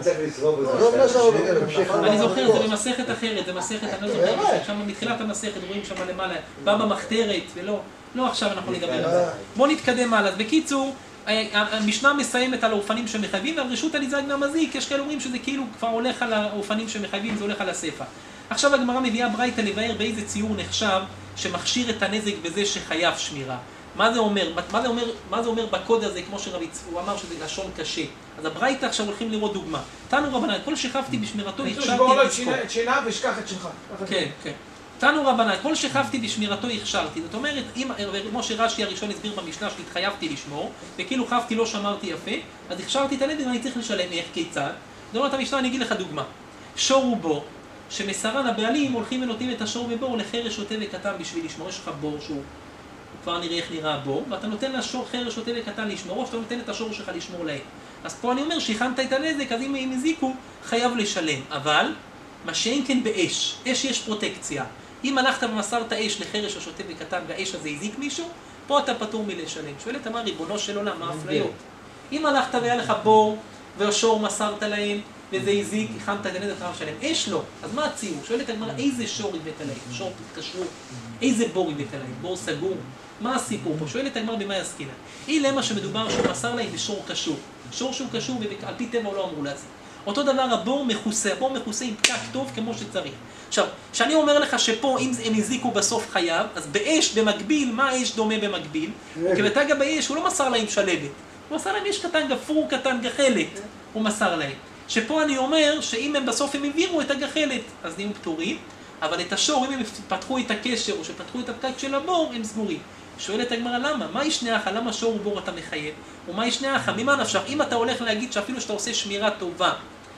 לא. אני זוכר, זה במסכת אחרת, זה מסכת, אני לא זוכר, שם מתחילת המסכת רואים שם למעלה, בא במחתרת ולא, לא עכשיו אנחנו נדבר על זה. בואו נתקדם הלאה. בקיצור, המשנה מסיימת על האופנים שמחייבים, ועל רשות הניזק מהמזיק, יש כאלה אומרים שזה כאילו כבר הולך על האופנים שמחייבים, זה הולך על הספר. עכשיו הגמרא מביאה ברייתא לבאר באיזה ציור נחשב שמכשיר את הנזק בזה שחייב שמירה. מה זה אומר? מה זה אומר בקוד הזה, כמו הוא אמר שזה לשון קשה. אז הברייתא עכשיו הולכים לראות דוגמה. תנו רבנן, כל שכבתי בשמירתו הכשרתי את עסקו. את שיניו ושכח את שלך. כן, כן. תנו רבנן, כל שכבתי בשמירתו הכשרתי. זאת אומרת, כמו שרש"י הראשון הסביר במשנה שהתחייבתי לשמור, וכאילו חבתי לא שמרתי יפה, אז הכשרתי את הנזק ואני צריך לשלם. איך? כיצד? זאת אומרת, המשנה, אני אגיד לך דוגמה. שור הוא בור, שמסרן הבעלים הולכים ונותנים את השור בבור לחרש שוטה וקטן בשביל לשמור. יש לך בור שהוא כבר נראה איך נראה הבור, ואתה נותן לשור חרש שוטה וקטן לשמור, או שאתה נותן את השור שלך לשמור להם. אז פה אני אומר, שהכנת את הנזק, אז אם הם הזיקו, חייב לשלם. אבל, מה שאין כן באש, אש יש פרוטקציה. אם הלכת ומסרת אש לחרש השוטה וקטן, והאש הזה הזיק מישהו, פה אתה פטור מלשלם. שואלת אמר, ריבונו של עולם, מה האפליות? אם הלכת והיה לך בור, והשור מסרת להם, וזה הזיק, הכנת את הנזק, אתה משלם. אש לא. אז מה הציור? שואלת אמר, איזה שור הבאת להם? שור תתקשרו. איזה בור הבאת להם? בור סגור? מה הסיפור פה? שואלת הגמרא במה יסקינה. היא למה שמדובר שהוא מסר להם בשור קשור. שור שהוא קשור, על פי טבע לא אמרו להזיק. אותו דבר הבור מכוסה, הבור מכוסה עם פקק טוב כמו שצריך. עכשיו, כשאני אומר לך שפה אם הם הזיקו בסוף חייו, אז באש במקביל, מה האש דומה במקביל? כי בתגע באש הוא לא מסר להם שלבת. הוא מסר להם אש קטן, גפרור קטן, גחלת. הוא מסר להם. שפה אני אומר שאם הם בסוף הם העבירו את הגחלת, אז נהיו פטורים. אבל את השור, אם הם פתחו את הקשר או שפתחו את הפקק של הבור, הם סגורים. שואלת הגמרא, למה? מה ישנאך? למה שור ובור אתה מחייב? ומה ישנאך? ממה נפשך? אם אתה הולך להגיד שאפילו שאתה עושה שמירה טובה,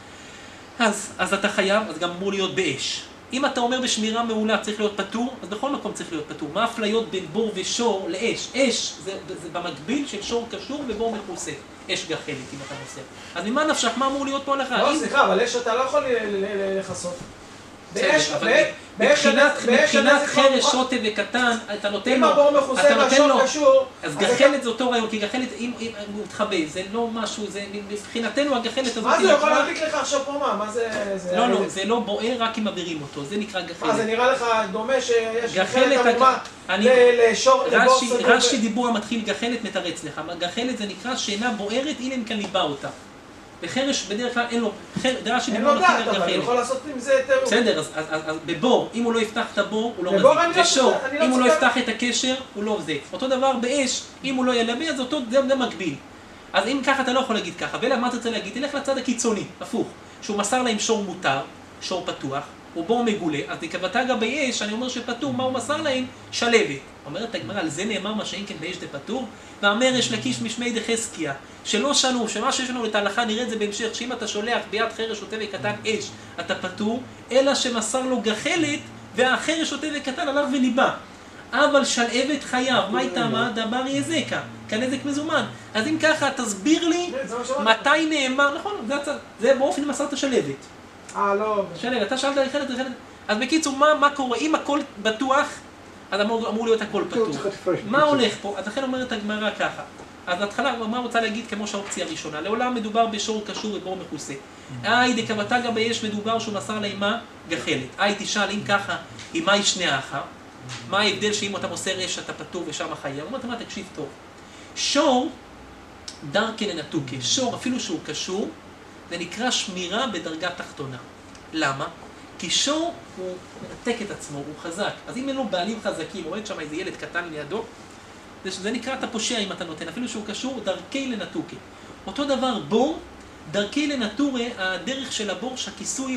אז אתה חייב, אז גם אמור להיות באש. אם אתה אומר בשמירה מעולה צריך להיות פטור, אז בכל מקום צריך להיות פטור. מה האפליות בין בור ושור לאש? אש זה במקביל של שור קשור ובור מכוסה. אש גחלת אם אתה עושה. אז ממה נפשך? מה אמור להיות פה לך? לא, סליחה, אבל אש אתה לא יכול לחסות. מבחינת חרש שוטה וקטן, אתה נותן לו, אם הבור מכוסה והשור קשור, אז גחלת זה אותו רעיון, כי גחלת, אם הוא מתחבא, זה לא משהו, מבחינתנו הגחלת הזאת... מה זה יכול להדליק לך עכשיו פה מה? מה זה... לא, זה לא בוער רק אם מעבירים אותו, זה נקרא גחלת. זה נראה לך דומה שיש גחלת, לשור... רש"י דיבור המתחיל גחלת מתרץ לך, גחלת זה נקרא שאינה בוערת, הנה אם כאן ליבה אותה. בחרש בדרך כלל אין לו, אין לו דעת, אבל הוא יכול לעשות עם זה יותר... בסדר, אז בבור, אם הוא לא יפתח את הבור, הוא לא מזיק. בשור, אם הוא לא יפתח את הקשר, הוא לא מזיק. אותו דבר באש, אם הוא לא ילבה, אז אותו זה מקביל. אז אם ככה אתה לא יכול להגיד ככה, ואלה מה אתה רוצה להגיד? תלך לצד הקיצוני, הפוך. שהוא מסר להם שור מותר, שור פתוח, הוא בור מגולה, אז נקבתה גם באש, אני אומר שפטור, מה הוא מסר להם? שלבת. אומרת הגמרא, על זה נאמר מה שאין כן באש דפטור, ואמר יש לקיש משמי דחזקיה, שלא שנו, שמה שיש לנו את ההלכה, נראה את זה בהמשך, שאם אתה שולח ביד חרש שוטה וקטן אש, אתה פטור, אלא שמסר לו גחלת, והחרש שוטה וקטן עליו וליבה. אבל שלהבת חייב, מה איתה מה? דבר יזקה, כנזק מזומן. אז אם ככה, תסביר לי מתי נאמר, נכון, זה באופן מסרת שלהבת. לא. שלהבת, אתה שאלת גחלת. אז בקיצור, מה קורה? אם הכל בטוח, אז אמור להיות הכל פתוח. מה הולך פה? אז לכן אומרת הגמרא ככה. אז התחלה, מה רוצה להגיד כמו שהאופציה הראשונה? לעולם מדובר בשור קשור ובור מכוסה. דקבתה גם ביש מדובר שהוא מסר לה מה? גחלת. תשאל אם ככה, עם מה ישנאך? מה ההבדל שאם אתה מוסר אש אתה פטור ושם חייב? אומרת, תקשיב טוב. שור דרכי לנתוקה, שור אפילו שהוא קשור, זה נקרא שמירה בדרגה תחתונה. למה? כי שור הוא מנתק את עצמו, הוא חזק. אז אם אין לו בעלים חזקים, רואה שם איזה ילד קטן לידו, זה נקרא אתה פושע אם אתה נותן, אפילו שהוא קשור, דרכי לנתוקה. אותו דבר בור, דרכי לנטורה, הדרך של הבור שהכיסוי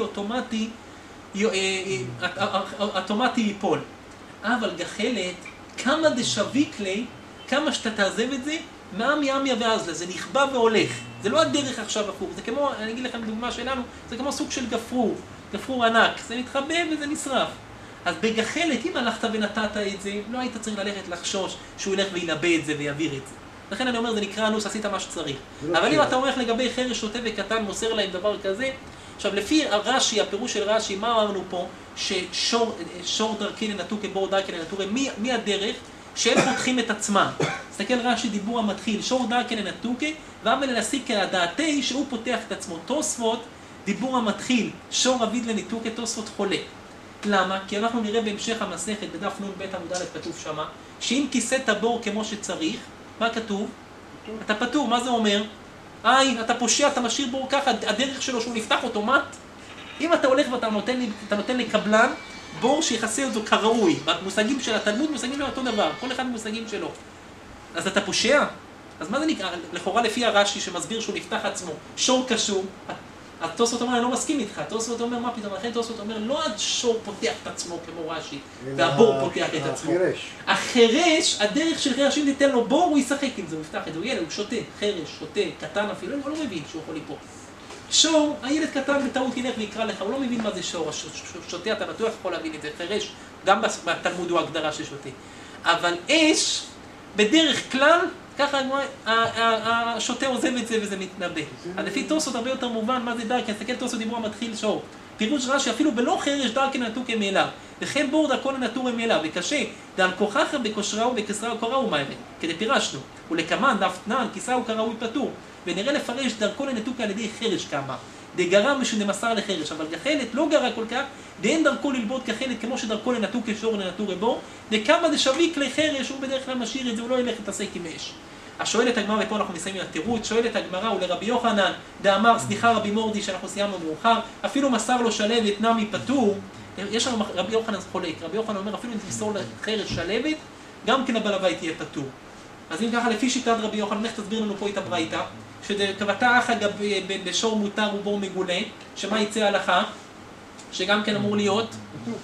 אוטומטי ייפול. אבל גחלת, כמה דשוויק לי, כמה שאתה תעזב את זה, מעמיה ואז זה נכבה והולך. זה לא הדרך עכשיו הפוך, זה כמו, אני אגיד לכם דוגמה שלנו, זה כמו סוג של גפרור ענק, זה מתחבא וזה נשרף. אז בגחלת, אם הלכת ונתת את זה, לא היית צריך ללכת לחשוש שהוא ילך וילבה את זה ויעביר את זה. לכן אני אומר, זה נקרא אנוס, עשית מה שצריך. אבל אם אתה אומר לגבי חרש שוטה וקטן, מוסר להם דבר כזה, עכשיו לפי רש"י, הפירוש של רש"י, מה אמרנו פה? ששור דרכי לנתוקה, בור דרכי לנטורה, מי הדרך? שהם פותחים את עצמם. תסתכל רש"י דיבור המתחיל, שור דרכי לנתוקה, ואבל להסיק הדעתי שהוא פותח את עצמו. תוספות, דיבור המתחיל, שור אביד לניתוקה, תוספות חולה. למה? כי אנחנו נראה בהמשך המסכת, בדף נ' ב' עמוד א' כתוב שמה, שאם כיסית בור כמו שצריך, מה כתוב? אתה פטור, מה זה אומר? אתה פושע, אתה משאיר בור ככה, הדרך שלו שהוא נפתח אוטומט. אם אתה הולך ואתה נותן לקבלן בור שיחסה אותו כראוי, במושגים של התלמוד, מושגים של אותו דבר, כל אחד במושגים שלו. אז אתה פושע? אז מה זה נקרא? לכאורה לפי הרש"י שמסביר שהוא נפתח עצמו, שור קשור, התוספות אומר, אני לא מסכים איתך, התוספות אומר, מה פתאום? לכן התוספות אומר, לא השור פותח את עצמו כמו רש"י, והבור פותח את עצמו. החרש, הדרך של חרש, אם תיתן לו בור, הוא ישחק עם זה, הוא יפתח את זה, הוא ילד, הוא שותה, חרש, שותה, קטן אפילו, הוא לא מבין שהוא יכול ליפול. שור, הילד קטן בטעות ילך ויקרא לך, הוא לא מבין מה זה שור, שותה, אתה בטוח יכול להבין את זה, חרש, גם בתלמוד הוא הגדרה של שותה. אבל אש, בדרך כלל, ככה השוטה עוזב את זה וזה מתנבא. אז לפי תוספות הרבה יותר מובן מה זה דרכי, נסתכל תוספות דיבור המתחיל שור. פירוש רש"י אפילו בלא חרש דרכי לנתוקה מאליו, וכן בור דרכו לנטורה מאליו, וקשה, דעל כוחך בכושרה ובכסרה וקראו מה אבן, כדי פירשנו, ולקמן דף תנן, כיסה וכראוי פטור, ונראה לפרש דרכו לנתוקה על ידי חרש כמה. דגרה משודמסר לחרש, אבל גחלת לא גרה כל כך, דאין דרכו ללבוד גחלת כמו שדרכו לנתוקה שור לנטורה בור, וכמה דשוויק לחרש, הוא בדרך כלל משאיר את זה, הוא לא ילך להתעסק עם אש. השואלת הגמרא, ופה אנחנו מסיימים התירוץ, שואלת הגמרא ולרבי יוחנן, דאמר, סליחה רבי מורדי שאנחנו סיימנו מאוחר, אפילו מסר לו שלבת נמי פטור, יש לנו רבי יוחנן חולק, רבי יוחנן אומר אפילו אם תמסור לחרש שלבת, גם כן הבעל הבית יהיה פטור. אז אם ככה לפי שיטת רבי יוחנן, איך תסביר לנו פה את הברייתא, שקבעת אחא בשור מותר ובור מגולה, שמה יצא ההלכה, שגם כן אמור להיות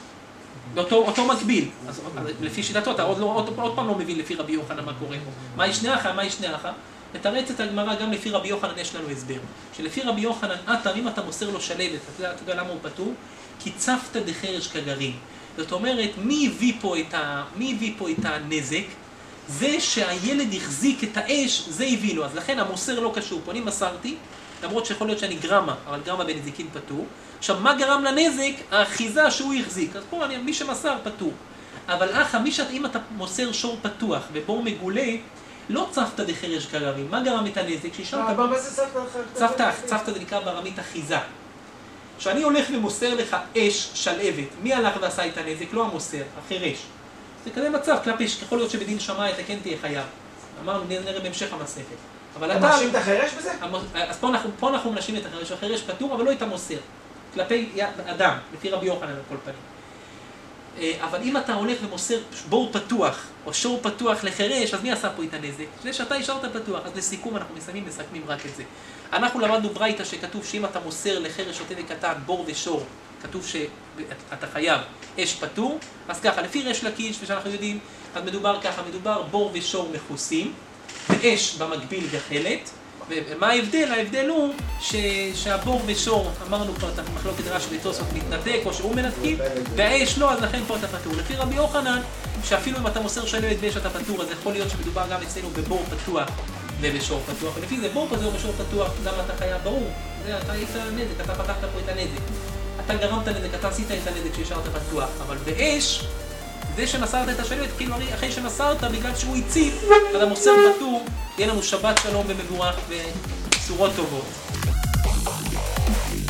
באותו מקביל. אז לפי שיטתו, אתה עוד פעם לא מבין לפי רבי יוחנן מה קורה פה. מה ישני אחא? מתרצת הגמרא גם לפי רבי יוחנן יש לנו הסבר. שלפי רבי יוחנן, אם אתה מוסר לו שלבת, אתה יודע למה הוא פטור? כי צפת דחרש כגרעין. זאת אומרת, מי הביא פה את הנזק? זה שהילד החזיק את האש, זה הביא לו. אז לכן המוסר לא קשור פה. אני מסרתי, למרות שיכול להיות שאני גרמה, אבל גרמה בנזיקין פטור. עכשיו, מה גרם לנזק? האחיזה שהוא החזיק. אז פה מי שמסר פטור. אבל אם אתה מוסר שור פתוח ובור מגולה, לא צפת דחרש כגרעין. מה גרם את הנזק? מה זה צפת? צפת זה נקרא ברמית אחיזה. כשאני הולך ומוסר לך אש שלהבת, מי הלך ועשה את הנזק? לא המוסר, החרש. זה כזה מצב, כלפי יכול להיות שבדין שמאי אתה כן תהיה חייב. אמרנו, נראה בהמשך המסכת. אתה מאשים את החרש בזה? אז פה אנחנו מנשים את החרש, החרש פטור, אבל לא את המוסר. כלפי אדם, לפי רבי יוחנן על כל פנים. אבל אם אתה הולך ומוסר בור פתוח, או שור פתוח לחרש, אז מי עשה פה את הנזק? זה שאתה השארת פתוח, אז לסיכום אנחנו מסכמים רק את זה. אנחנו למדנו ברייתא שכתוב שאם אתה מוסר לחרש שוטה וקטן, בור ושור, כתוב שאתה חייב אש פטור, אז ככה, לפי ריש לקיש, ושאנחנו יודעים, אז מדובר בור ושור מכוסים, ואש במקביל גחלת, ומה ההבדל? ההבדל הוא שהבור ושור, אמרנו כבר את המחלוקת רש"י ותוספות מתנתק, או שהוא מנתקים, והאש לא, אז לכן פה אתה פטור. לפי רבי יוחנן, שאפילו אם אתה מוסר שלבת ואש אתה פטור, אז יכול להיות שמדובר גם אצלנו בבור פתוח ובשור פתוח, ולפי זה בור פתוח ובשור פתוח, גם אתה חייב ברור, אתה היית נזק, אתה פתחת פה את הנזק. אתה גרמת נזק, אתה עשית את הנזק שהשארת פתוח, אבל באש, זה שמסרת את השלבת, כאילו אחרי שמסרת, בגלל שהוא הציף, אז המוסר פטור, יהיה לנו שבת שלום ומבורך ובשורות טובות.